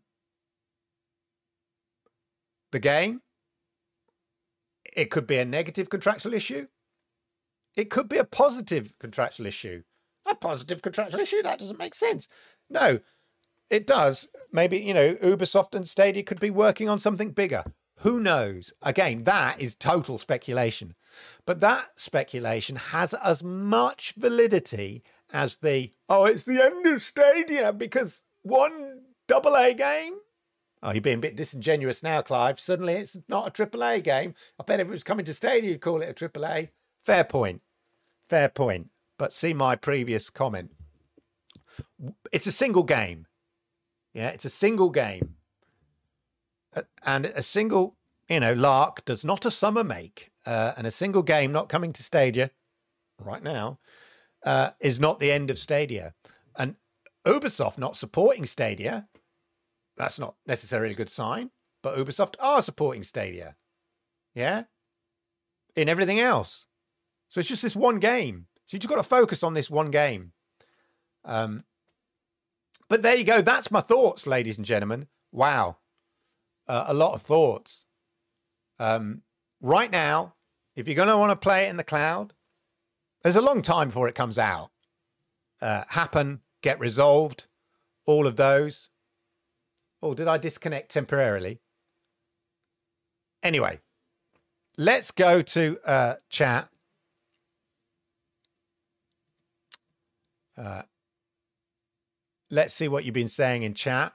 game. It could be a negative contractual issue. It could be a positive contractual issue. A positive contractual issue? That doesn't make sense. No, it does. Maybe, Ubisoft and Stadia could be working on something bigger. Who knows? Again, that is total speculation. But that speculation has as much validity as it's the end of Stadia because one AA game. Oh, you're being a bit disingenuous now, Clive. Suddenly it's not a AAA game. I bet if it was coming to Stadia, you'd call it a AAA. Fair point. Fair point. But see my previous comment. It's a single game. Yeah, it's a single game. And a single, lark does not a summer make. And a single game not coming to Stadia right now is not the end of Stadia. And Ubisoft not supporting Stadia, that's not necessarily a good sign. But Ubisoft are supporting Stadia. Yeah? In everything else. So it's just this one game. So you just got to focus on this one game. But there you go. That's my thoughts, ladies and gentlemen. Wow. A lot of thoughts. Right now, if you're going to want to play it in the cloud, there's a long time before it comes out. Happen, get resolved, all of those. Oh, did I disconnect temporarily? Anyway, let's go to chat. Let's see what you've been saying in chat.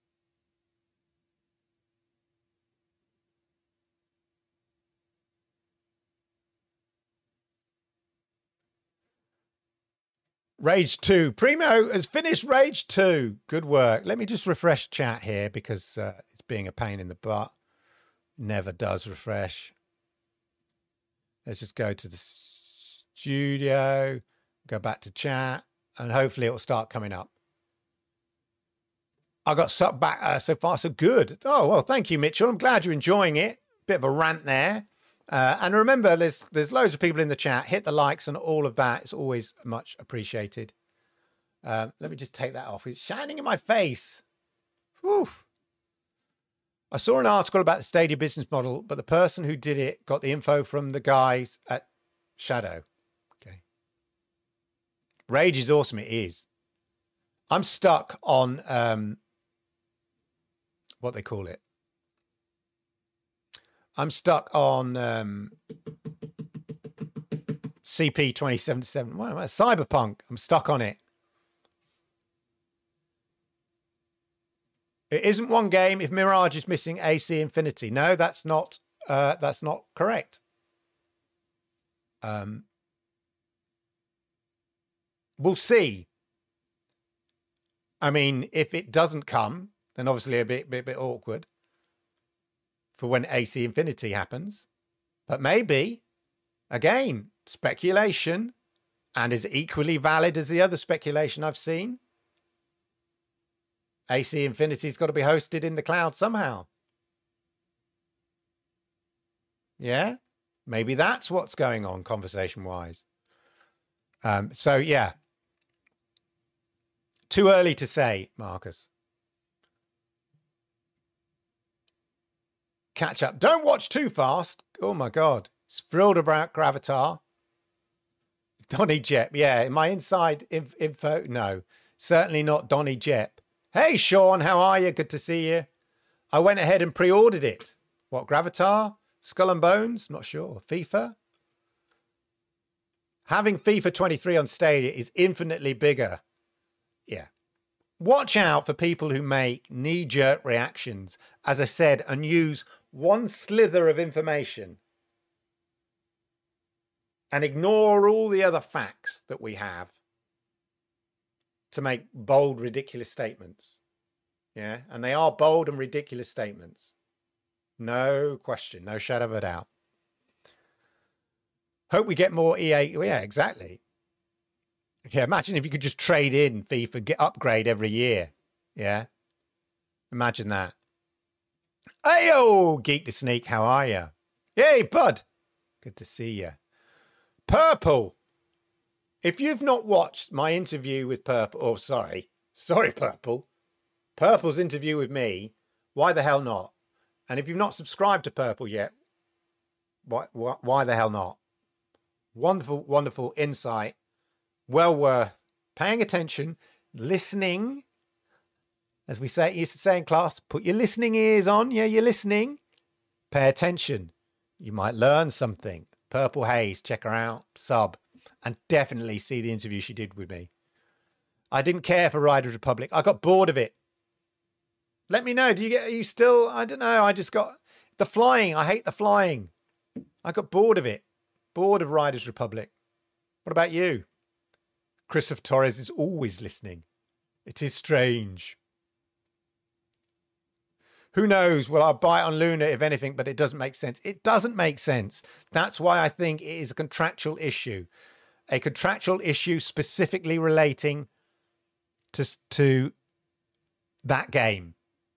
Rage 2. Primo has finished Rage 2. Good work. Let me just refresh chat here because it's being a pain in the butt. Never does refresh. Let's just go to the studio, go back to chat, and hopefully it will start coming up. I got sucked back so far, so good. Oh, well, thank you, Mitchell. I'm glad you're enjoying it. Bit of a rant there. And remember, there's loads of people in the chat. Hit the likes and all of that. It's always much appreciated. Let me just take that off. It's shining in my face. Whew. I saw an article about the Stadia business model, but the person who did it got the info from the guys at Shadow. Okay. Rage is awesome. It is. I'm stuck on what they call it. I'm stuck on CP 2077. What am I? Cyberpunk. I'm stuck on it. It isn't one game if Mirage is missing AC Infinity. No, that's not correct. We'll see. I mean, if it doesn't come, then obviously a bit awkward for when AC Infinity happens. But maybe, again, speculation, and is equally valid as the other speculation I've seen. AC Infinity's got to be hosted in the cloud somehow. Yeah, maybe that's what's going on conversation-wise. So, yeah. Too early to say, Marcus. Catch up. Don't watch too fast. Oh, my God. Thrilled about Gravatar. Donny Jep. Yeah, in my inside info, no. Certainly not Donny Jep. Hey, Sean, how are you? Good to see you. I went ahead and pre-ordered it. What, Gravatar? Skull and Bones? Not sure. FIFA? Having FIFA 23 on Stadia is infinitely bigger. Yeah. Watch out for people who make knee-jerk reactions, as I said, and use one slither of information and ignore all the other facts that we have to make bold, ridiculous statements. Yeah, and they are bold and ridiculous statements. No question, no shadow of a doubt. Hope we get more EA. Yeah, exactly. Yeah, imagine if you could just trade in FIFA, get upgrade every year. Yeah, imagine that. Ayo, Geek to Sneak, how are you? Hey, bud. Good to see you. Purple. If you've not watched my interview with Purple, oh, sorry, Purple. Purple's interview with me, why the hell not? And if you've not subscribed to Purple yet, why the hell not? Wonderful, wonderful insight. Well worth paying attention, listening. As we used to say in class, put your listening ears on. Yeah, you're listening. Pay attention. You might learn something. Purple Haze, check her out, sub. And definitely see the interview she did with me. I didn't care for Riders Republic. I got bored of it. Let me know. Are you still, I don't know. I just got the flying. I hate the flying. I got bored of it. Bored of Riders Republic. What about you? Christopher Torres is always listening. It is strange. Who knows? Well, I'll buy it on Luna, if anything, but it doesn't make sense. It doesn't make sense. That's why I think it is a contractual issue. A contractual issue specifically relating to that game.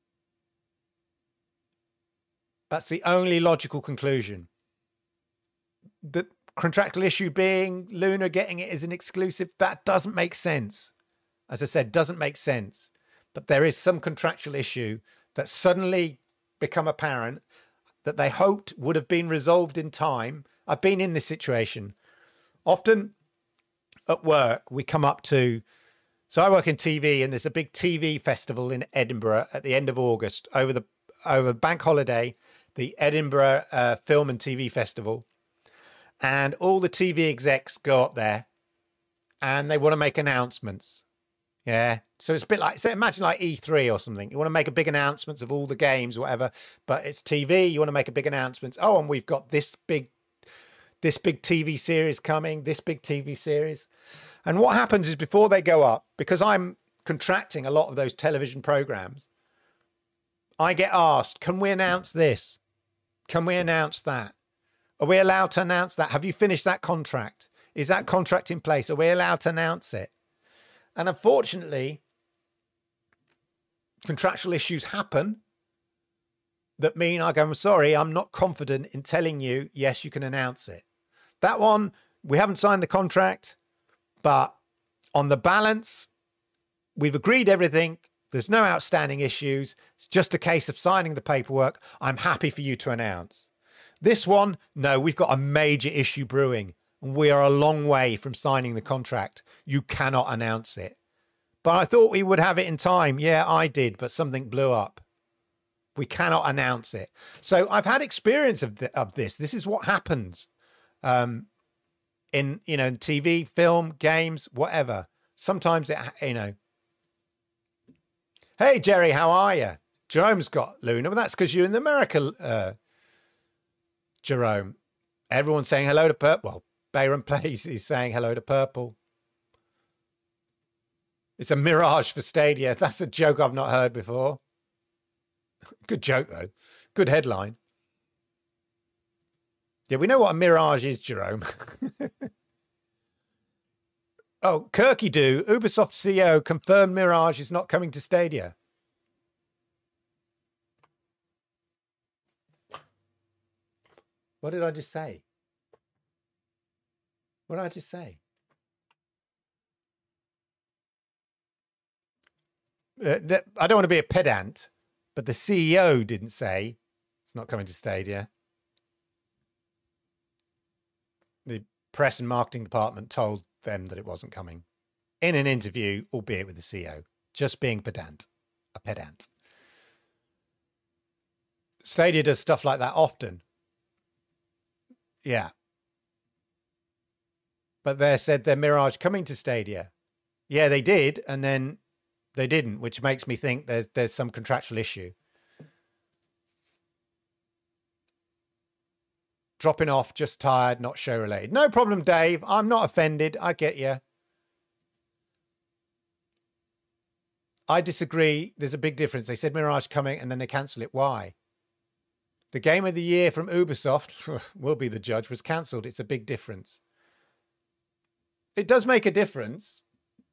That's the only logical conclusion. The contractual issue being Luna getting it as an exclusive, that doesn't make sense. As I said, doesn't make sense. But there is some contractual issue that suddenly become apparent that they hoped would have been resolved in time. I've been in this situation. Often at work, we come up to, so I work in TV, and there's a big TV festival in Edinburgh at the end of August over bank holiday, the Edinburgh Film and TV Festival. And all the TV execs go up there and they want to make announcements. Yeah. So it's a bit like, so imagine like E3 or something. You want to make a big announcements of all the games, or whatever, but it's TV. You want to make a big announcements. Oh, and we've got this big TV series coming, this big TV series. And what happens is before they go up, because I'm contracting a lot of those television programs, I get asked, can we announce this? Can we announce that? Are we allowed to announce that? Have you finished that contract? Is that contract in place? Are we allowed to announce it? And unfortunately, contractual issues happen that mean I go, I'm sorry, I'm not confident in telling you, yes, you can announce it. That one, we haven't signed the contract, but on the balance, we've agreed everything. There's no outstanding issues. It's just a case of signing the paperwork. I'm happy for you to announce. This one, no, we've got a major issue brewing and we are a long way from signing the contract. You cannot announce it. But I thought we would have it in time. Yeah, I did, but something blew up. We cannot announce it. So I've had experience of this. This is what happens in TV, film, games, whatever. Sometimes Hey, Jerry, how are you? Jerome's got Luna, but that's because you're in America, Jerome. Everyone's saying hello to Purple. Well, Bayron Plays is saying hello to Purple. It's a mirage for Stadia. That's a joke I've not heard before. Good joke, though. Good headline. Yeah, we know what a mirage is, Jerome. Oh, Kirky do. Ubisoft CEO confirmed Mirage is not coming to Stadia. What did I just say? What did I just say? I don't want to be a pedant, but the CEO didn't say it's not coming to Stadia. The press and marketing department told them that it wasn't coming in an interview, albeit with the CEO. Just being a pedant. Stadia does stuff like that often. Yeah. But they said their Mirage coming to Stadia. Yeah, they did, and then they didn't, which makes me think there's some contractual issue. Dropping off, just tired, not show related. No problem, Dave. I'm not offended. I get you. I disagree. There's a big difference. They said Mirage coming and then they cancel it. Why? The game of the year from Ubisoft, will be the judge, was cancelled. It's a big difference. It does make a difference.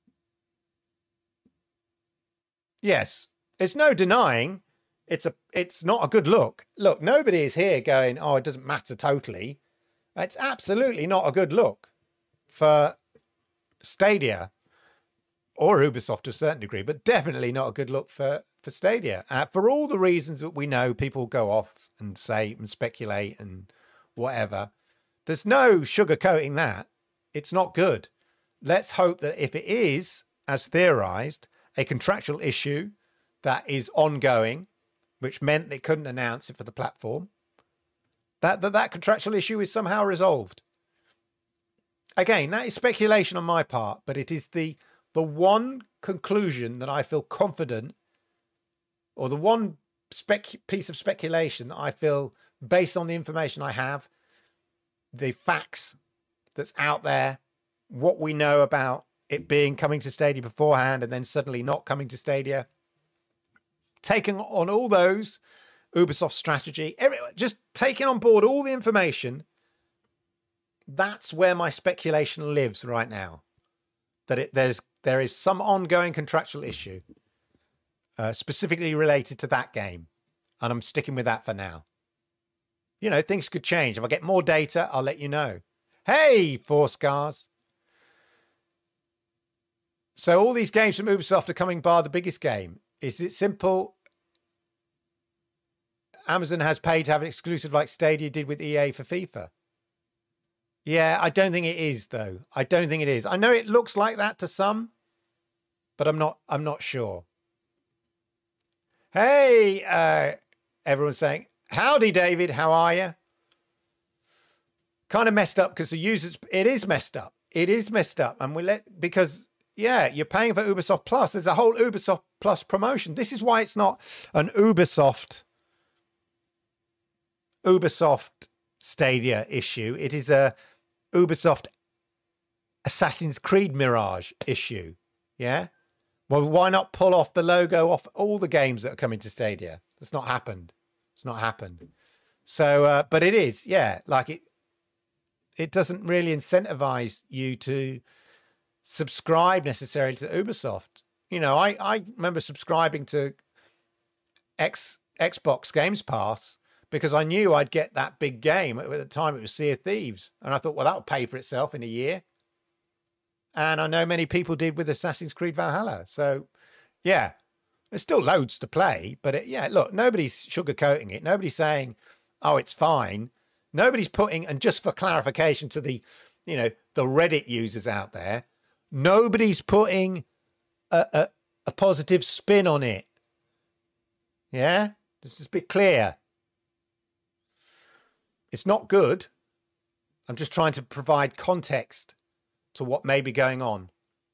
Yes. It's no denying it's not a good look. Look, nobody is here going, oh, it doesn't matter totally. It's absolutely not a good look for Stadia or Ubisoft to a certain degree, but definitely not a good look for Stadia. For all the reasons that we know, people go off and say and speculate and whatever. There's no sugarcoating that. It's not good. Let's hope that if it is, as theorized, a contractual issue that is ongoing, which meant they couldn't announce it for the platform, that contractual issue is somehow resolved. Again, that is speculation on my part, but it is the one conclusion that I feel confident, or the one piece of speculation that I feel, based on the information I have, the facts that's out there, what we know about it being coming to Stadia beforehand and then suddenly not coming to Stadia, taking on all those, Ubisoft strategy, just taking on board all the information, that's where my speculation lives right now. That there is some ongoing contractual issue, specifically related to that game. And I'm sticking with that for now. You know, things could change. If I get more data, I'll let you know. Hey, Four Scars. So all these games from Ubisoft are coming bar the biggest game. Is it simple? Amazon has paid to have an exclusive like Stadia did with EA for FIFA. Yeah, I don't think it is, though. I don't think it is. I know it looks like that to some, but I'm not sure. Hey, everyone's saying, howdy, David. How are you? Kind of messed up because the users, it is messed up. It is messed up. And because, yeah, you're paying for Ubisoft Plus. There's a whole Ubisoft Plus promotion. This is why it's not an Ubisoft Stadia issue. It is a Ubisoft Assassin's Creed Mirage issue. Yeah. Well, why not pull off the logo off all the games that are coming to Stadia? It's not happened. It's not happened. So, but it is, yeah. Like it doesn't really incentivize you to subscribe necessarily to Ubisoft. You know, I remember subscribing to Xbox Games Pass because I knew I'd get that big game. At the time, it was Sea of Thieves. And I thought, well, that'll pay for itself in a year. And I know many people did with Assassin's Creed Valhalla. So, yeah, there's still loads to play. But, yeah, look, nobody's sugarcoating it. Nobody's saying, oh, it's fine. Nobody's putting, and just for clarification to the, you know, the Reddit users out there, nobody's putting a positive spin on it. Yeah? Let's just be clear. It's not good. I'm just trying to provide context to what may be going on.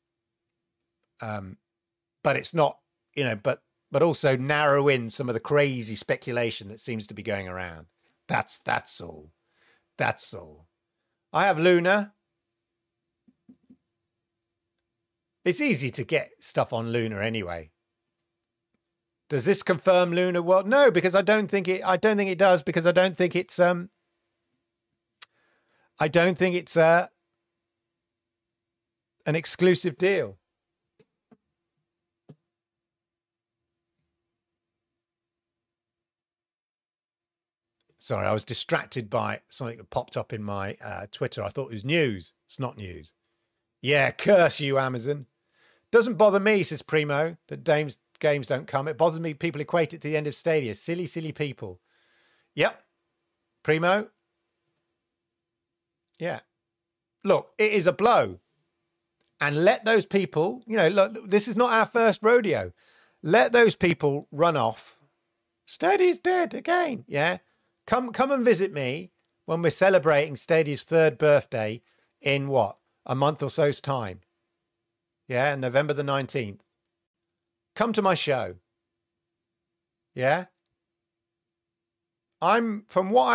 But it's not, you know, but also narrow in some of the crazy speculation that seems to be going around. That's all. That's all. I have Luna. It's easy to get stuff on Luna anyway. Does this confirm Luna? Well, no, because I don't think it does, because I don't think it's an exclusive deal. Sorry, I was distracted by something that popped up in my Twitter. I thought it was news. It's not news. Yeah, curse you, Amazon. Doesn't bother me, says Primo, that games don't come. It bothers me people equate it to the end of Stadia. Silly, silly people. Yep. Primo. Yeah. Look, it is a blow. And let those people, you know, look, this is not our first rodeo. Let those people run off. Stadia's dead again. Yeah. Come and visit me when we're celebrating Stadia's 3rd birthday in what? A month or so's time. Yeah, November the 19th. Come to my show. Yeah. In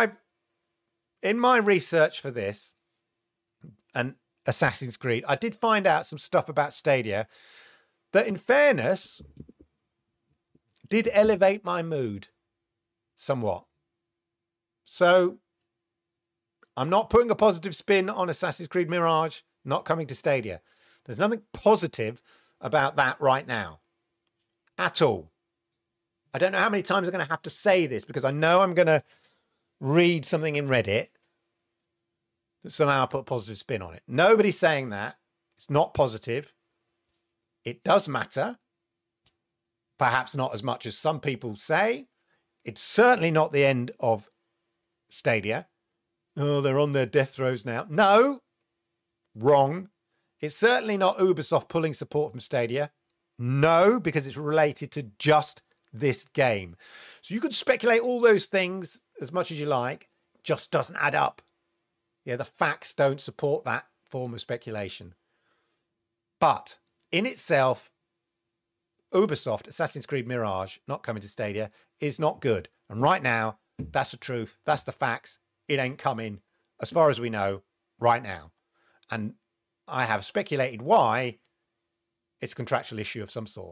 my research for this and Assassin's Creed, I did find out some stuff about Stadia that, in fairness, did elevate my mood somewhat. So I'm not putting a positive spin on Assassin's Creed Mirage not coming to Stadia. There's nothing positive about that right now at all. I don't know how many times I'm going to have to say this, because I know I'm going to read something in Reddit that somehow I put a positive spin on it. Nobody's saying that. It's not positive. It does matter. Perhaps not as much as some people say. It's certainly not the end of Stadia. Oh, they're on their death throes now. No, wrong. It's certainly not Ubisoft pulling support from Stadia. No, because it's related to just this game. So you could speculate all those things as much as you like. Just doesn't add up. Yeah, the facts don't support that form of speculation. But in itself, Ubisoft, Assassin's Creed Mirage, not coming to Stadia, is not good. And right now, that's the truth. That's the facts. It ain't coming, as far as we know, right now. And I have speculated why. It's a contractual issue of some sort.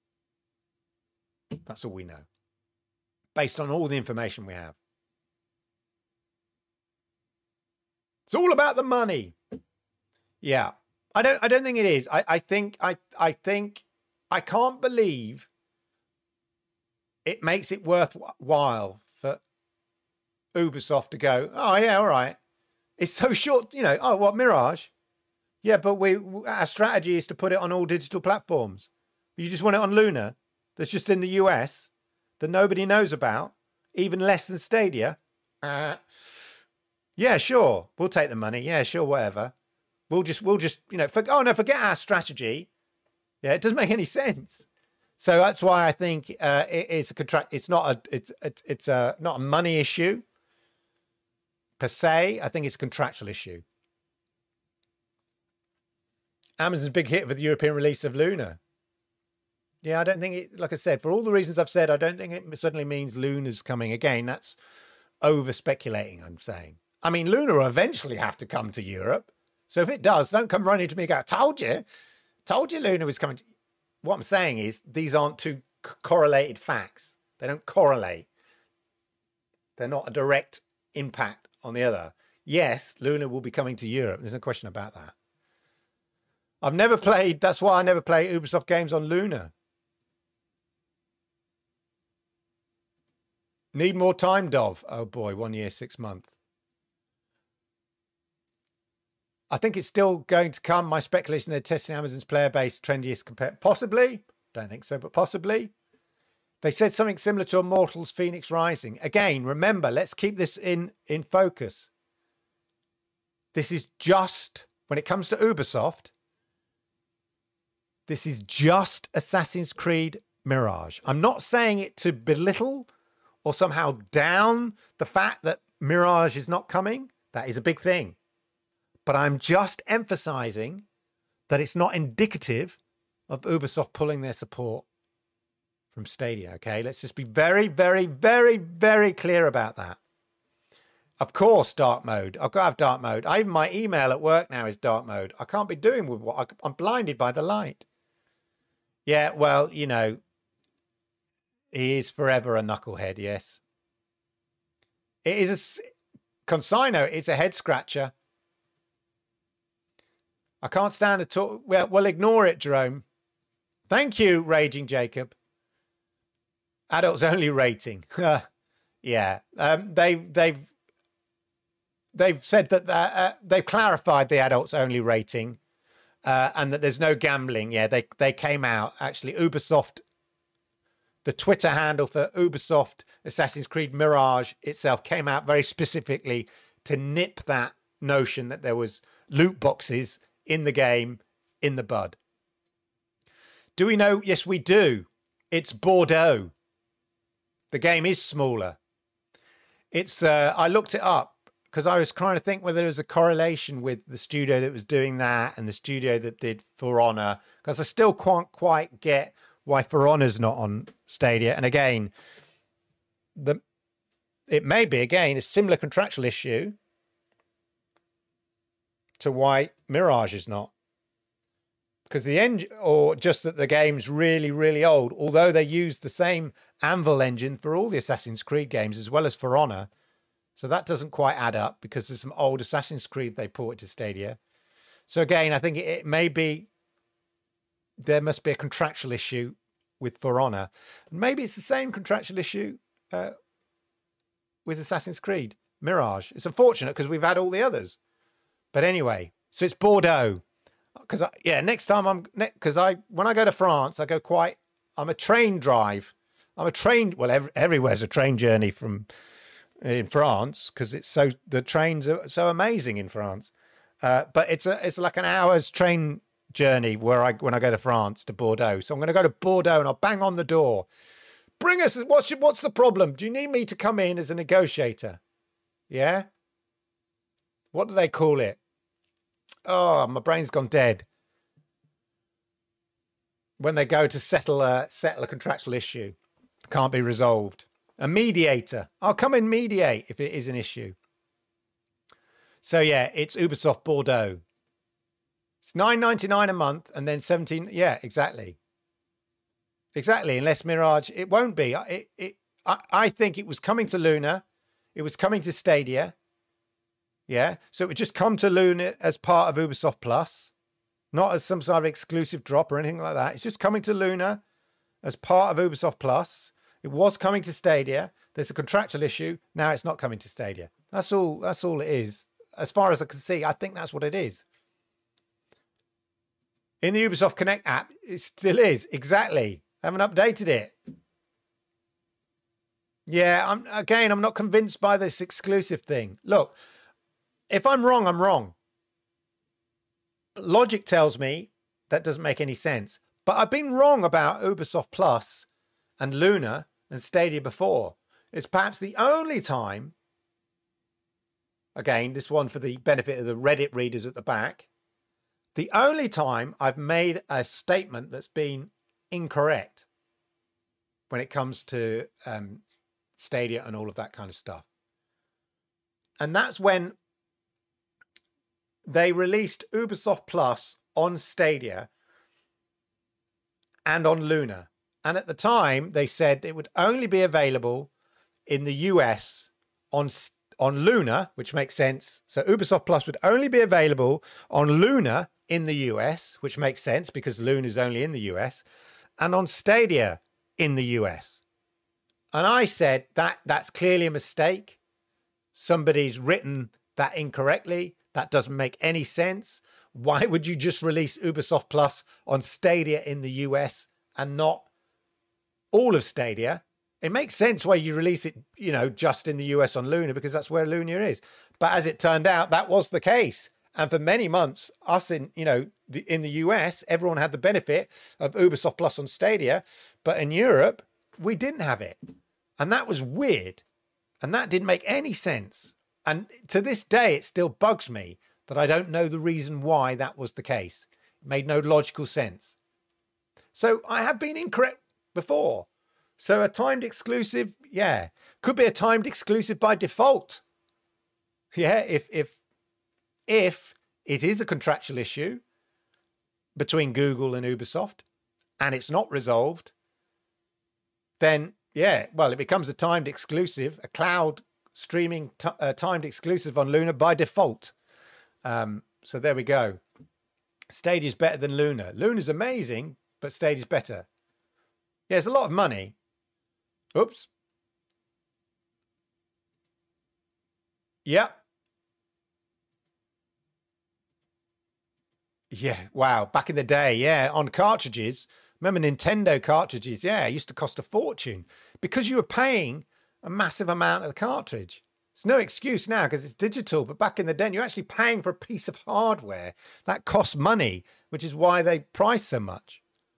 That's all we know, based on all the information we have. It's all about the money. Yeah, I don't think it is. I think I can't believe it makes it worthwhile for Ubisoft to go, oh yeah, all right. It's so short, you know. Oh, what, Mirage? Yeah, but our strategy is to put it on all digital platforms. You just want it on Luna, that's just in the US, that nobody knows about, even less than Stadia. Yeah, sure, we'll take the money. Yeah, sure, whatever. We'll just, you know, forget our strategy. Yeah, it doesn't make any sense. So that's why I think it is a contract. It's not not a money issue per se. I think it's a contractual issue. Amazon's big hit with the European release of Luna. Yeah, I don't think it, like I said, for all the reasons I've said, I don't think it suddenly means Luna's coming again. That's over speculating, I'm saying. I mean, Luna will eventually have to come to Europe. So if it does, don't come running to me and go, told you Luna was coming to... What I'm saying is these aren't two correlated facts. They don't correlate. They're not a direct impact on the other. Yes, Luna will be coming to Europe. There's no question about that. I've never played... That's why I never play Ubisoft games on Luna. Need more time, Dov. Oh boy, 1 year, 6 months. I think it's still going to come. My speculation, they're testing Amazon's player base trendiest compared. Possibly. Don't think so, but possibly. They said something similar to Immortals Phoenix Rising. Again, remember, let's keep this in focus. This is just, when it comes to Ubisoft, this is just Assassin's Creed Mirage. I'm not saying it to belittle or somehow down the fact that Mirage is not coming. That is a big thing. But I'm just emphasizing that it's not indicative of Ubisoft pulling their support from Stadia. Okay, let's just be very, very, very, very clear about that. Of course, dark mode. I've got to have dark mode. Even my email at work now is dark mode. I can't be doing with what I'm blinded by the light. Yeah, well, you know, he is forever a knucklehead. Yes, it is a consignor. It's a head scratcher. I can't stand to talk. Well, we'll ignore it, Jerome. Thank you, Raging Jacob. Adults only rating. Yeah, they've said that they've clarified the adults only rating, and that there's no gambling. Yeah, they came out actually. Ubisoft, the Twitter handle for Ubisoft Assassin's Creed Mirage itself came out very specifically to nip that notion that there was loot boxes in the game in the bud. Do we know? Yes, we do. It's Bordeaux. The game is smaller. It's I looked it up because I was trying to think whether there was a correlation with the studio that was doing that and the studio that did For Honor, because I still can't quite get why For Honor's not on Stadia. And again, it may be again a similar contractual issue to why Mirage is not, because the engine, or just that the game's really, really old, although they use the same Anvil engine for all the Assassin's Creed games as well as For Honor. So that doesn't quite add up because there's some old Assassin's Creed they ported to Stadia. So again, I think it may be, there must be a contractual issue with For Honor. Maybe it's the same contractual issue with Assassin's Creed Mirage. It's unfortunate because we've had all the others. But anyway, so it's Bordeaux. Because next time when I go to France, I go I'm a train drive. Well, everywhere's a train journey in France because the trains are so amazing in France. But it's like an hour's train journey when I go to France to Bordeaux. So I'm going to go to Bordeaux and I'll bang on the door. Bring us. What's the problem? Do you need me to come in as a negotiator? Yeah. What do they call it? Oh, my brain's gone dead. When they go to settle a contractual issue, can't be resolved. A mediator. I'll come and mediate if it is an issue. So yeah, it's Ubisoft Bordeaux. It's $9.99 a month and then 17. Yeah, exactly. Exactly. Unless Mirage, it won't be. I think it was coming to Luna. It was coming to Stadia. Yeah. So it would just come to Luna as part of Ubisoft Plus, not as some sort of exclusive drop or anything like that. It's just coming to Luna as part of Ubisoft Plus. It was coming to Stadia. There's a contractual issue. Now it's not coming to Stadia. That's all it is. As far as I can see, I think that's what it is. In the Ubisoft Connect app, it still is. Exactly. I haven't updated it. Yeah, I'm not convinced by this exclusive thing. Look, if I'm wrong, I'm wrong. Logic tells me that doesn't make any sense. But I've been wrong about Ubisoft Plus and Luna and Stadia before. It's perhaps the only time, again, this one for the benefit of the Reddit readers at the back, the only time I've made a statement that's been incorrect when it comes to Stadia and all of that kind of stuff. And that's when they released Ubisoft Plus on Stadia and on Luna. And at the time, they said it would only be available in the US on Luna, which makes sense. So Ubisoft Plus would only be available on Luna in the US, which makes sense because Luna is only in the US, and on Stadia in the US. And I said that's clearly a mistake. Somebody's written that incorrectly. That doesn't make any sense. Why would you just release Ubisoft Plus on Stadia in the US and not all of Stadia? It makes sense why you release it, just in the US on Luna, because that's where Luna is. But as it turned out, that was the case. And for many months, us in the US, everyone had the benefit of Ubisoft Plus on Stadia. But in Europe, we didn't have it. And that was weird. And that didn't make any sense. And to this day, it still bugs me that I don't know the reason why that was the case. It made no logical sense. So I have been incorrect before. So a timed exclusive, yeah. Could be a timed exclusive by default. Yeah, if it is a contractual issue between Google and Ubisoft and it's not resolved, then yeah, well, it becomes a timed exclusive, a cloud streaming timed exclusive on Luna by default. So there we go. Stadia's better than Luna. Luna's amazing, but Stadia's better. Yeah, it's a lot of money. Oops. Yep. Yeah, wow. Back in the day, yeah, on cartridges. Remember Nintendo cartridges? Yeah, it used to cost a fortune because you were paying a massive amount of the cartridge. It's no excuse now because it's digital, but back in the day, you're actually paying for a piece of hardware that costs money, which is why they price so much.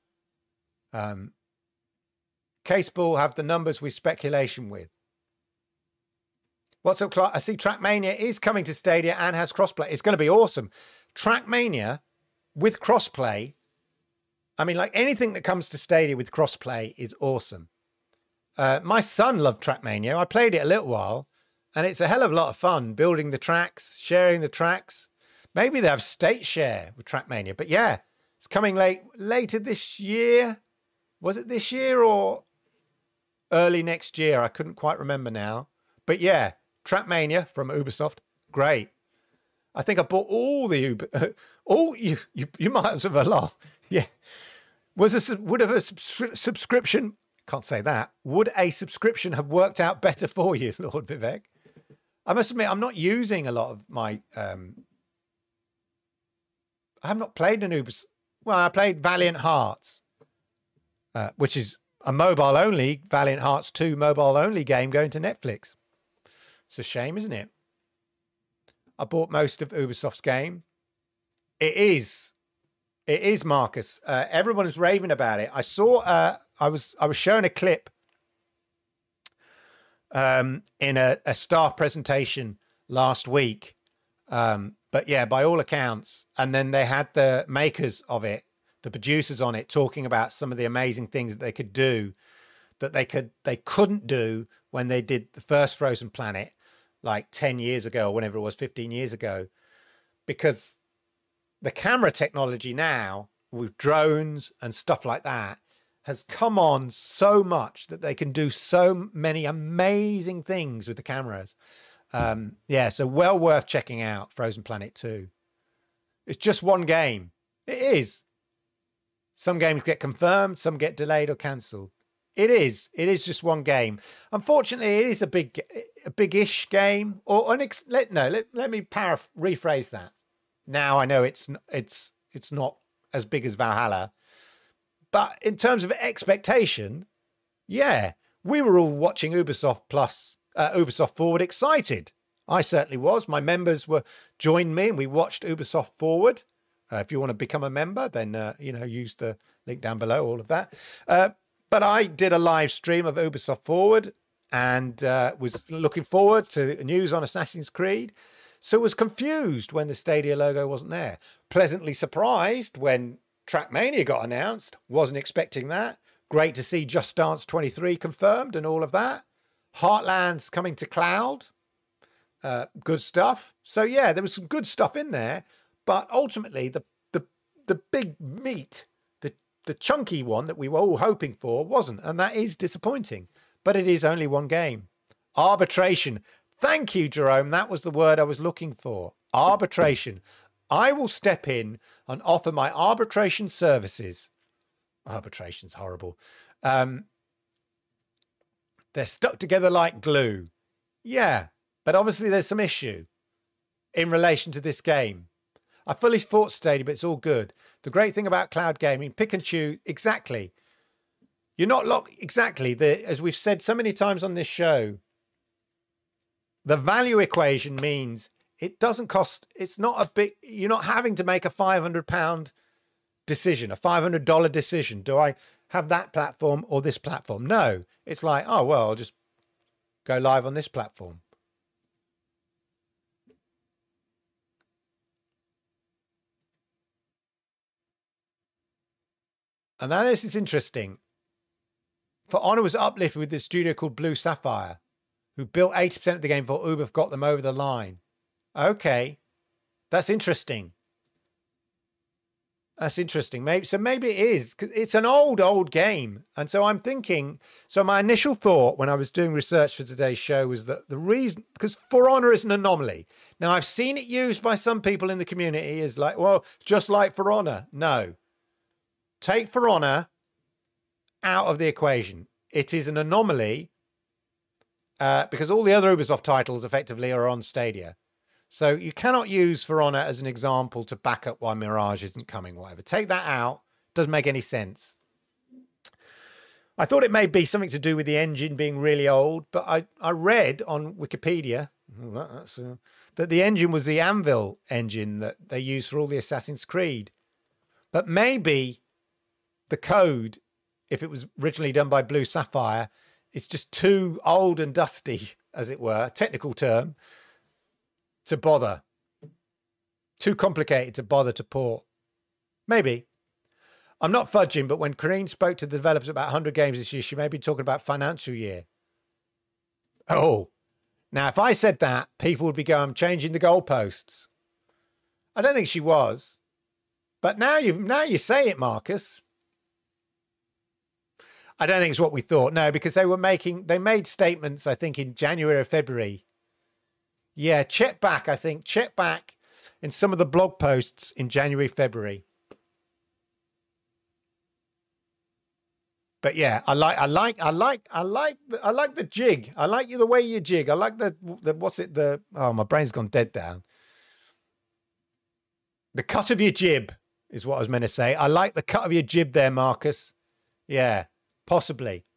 Caseball have the numbers with speculation with. What's up, Clark? I see Trackmania is coming to Stadia and has crossplay. It's going to be awesome. Trackmania with crossplay. I mean, like anything that comes to Stadia with crossplay is awesome. My son loved Trackmania. I played it a little while, and it's a hell of a lot of fun building the tracks, sharing the tracks. Maybe they have state share with Trackmania, but yeah, it's coming later this year. Was it this year or early next year? I couldn't quite remember now. But yeah, Trackmania from Ubisoft, great. I think I bought all the you might as well laugh. Yeah. Would a subscription, can't say that. Would a subscription have worked out better for you, Lord Vivek? I must admit, I'm not using a lot of my, I have not played an Ubisoft. Well, I played Valiant Hearts, which is a mobile only, Valiant Hearts 2 mobile only game going to Netflix. It's a shame, isn't it? I bought most of Ubisoft's game. It is, Marcus. Everyone is raving about it. I saw, I was shown a clip in a staff presentation last week. But yeah, by all accounts, and then they had the makers of it, the producers on it, talking about some of the amazing things that they could do that they couldn't do when they did the first Frozen Planet, like 10 years ago, or whenever it was, 15 years ago, because the camera technology now with drones and stuff like that has come on so much that they can do so many amazing things with the cameras. Yeah, so well worth checking out Frozen Planet 2. It's just one game. It is. Some games get confirmed, some get delayed or cancelled. It is just one game. Unfortunately, it is a big-ish game. Or let me rephrase that. Now I know it's not as big as Valhalla, but in terms of expectation, yeah, we were all watching Ubisoft Forward excited. I certainly was. My members joined me, and we watched Ubisoft Forward. If you want to become a member, then use the link down below. All of that. But I did a live stream of Ubisoft Forward and was looking forward to news on Assassin's Creed. So was confused when the Stadia logo wasn't there. Pleasantly surprised when Trackmania got announced. Wasn't expecting that. Great to see Just Dance 23 confirmed and all of that. Heartland's coming to cloud. Good stuff. So yeah, there was some good stuff in there. But ultimately, the big meat, the chunky one that we were all hoping for wasn't. And that is disappointing. But it is only one game. Arbitration. Thank you, Jerome. That was the word I was looking for. Arbitration. I will step in and offer my arbitration services. Arbitration's horrible. They're stuck together like glue. Yeah, but obviously there's some issue in relation to this game. I fully support Stadia, but it's all good. The great thing about cloud gaming, pick and choose, exactly. You're not locked, exactly. As we've said so many times on this show, the value equation means it doesn't cost, it's not a big, you're not having to make a £500 decision, a $500 decision. Do I have that platform or this platform? No, it's like, oh, well, I'll just go live on this platform. And now this is interesting. For Honor was uplifted with this studio called Blue Sapphire, who built 80% of the game before Uber got them over the line. Okay. That's interesting. That's interesting. Maybe it is, because it's an old game. And so I'm thinking, so my initial thought when I was doing research for today's show was that the reason, because For Honor is an anomaly. Now, I've seen it used by some people in the community as like, well, just like For Honor. No. Take For Honor out of the equation. It is an anomaly because all the other Ubisoft titles effectively are on Stadia. So you cannot use For Honor as an example to back up why Mirage isn't coming, whatever. Take that out. Doesn't make any sense. I thought it may be something to do with the engine being really old, but I read on Wikipedia that the engine was the Anvil engine that they use for all the Assassin's Creed. But maybe the code, if it was originally done by Blue Sapphire, is just too old and dusty, as it were, technical term, to bother. Too complicated to bother to port. Maybe. I'm not fudging, but when Corrine spoke to the developers about 100 games this year, she may be talking about financial year. Oh. Now, if I said that, people would be going, I'm changing the goalposts. I don't think she was. But now you say it, Marcus. I don't think it's what we thought. No, because they made statements, I think, in January or February. Yeah, check back in some of the blog posts in January, February. But yeah, I like the jig. I like the way you jig. I like my brain's gone dead down. The cut of your jib is what I was meant to say. I like the cut of your jib there, Marcus. Yeah. Possibly.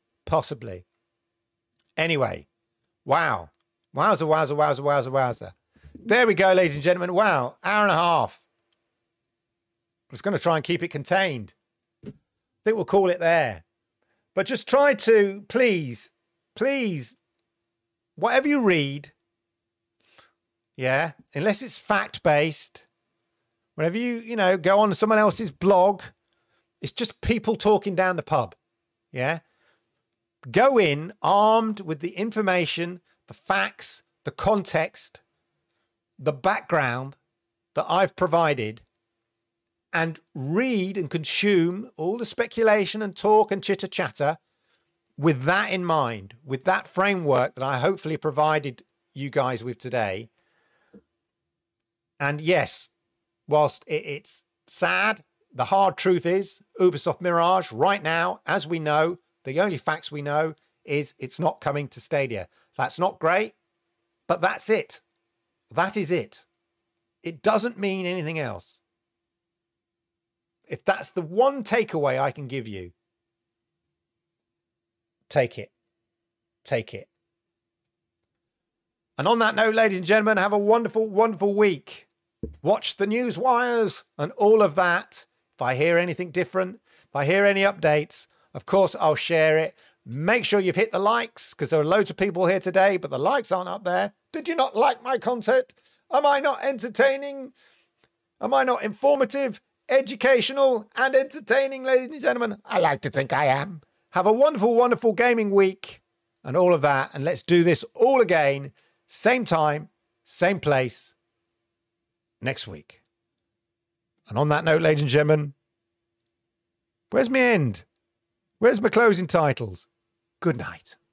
Anyway, wow. Wowza. There we go, ladies and gentlemen. Wow, hour and a half. I was going to try and keep it contained. I think we'll call it there. But just try to, please, whatever you read, yeah, unless it's fact-based, whenever you go on someone else's blog, it's just people talking down the pub. Yeah. Go in armed with the information, the facts, the context, the background that I've provided, and read and consume all the speculation and talk and chitter chatter with that in mind, with that framework that I hopefully provided you guys with today. And yes, whilst it's sad, the hard truth is Ubisoft Mirage right now, as we know, the only facts we know is it's not coming to Stadia. That's not great, but that's it. That is it. It doesn't mean anything else. If that's the one takeaway I can give you, take it. Take it. And on that note, ladies and gentlemen, have a wonderful, wonderful week. Watch the news wires and all of that. If I hear anything different, if I hear any updates, of course, I'll share it. Make sure you've hit the likes, because there are loads of people here today, but the likes aren't up there. Did you not like my content? Am I not entertaining? Am I not informative, educational, and entertaining, ladies and gentlemen? I like to think I am. Have a wonderful, wonderful gaming week and all of that. And let's do this all again, same time, same place, next week. And on that note, ladies and gentlemen, where's my end? Where's my closing titles? Good night.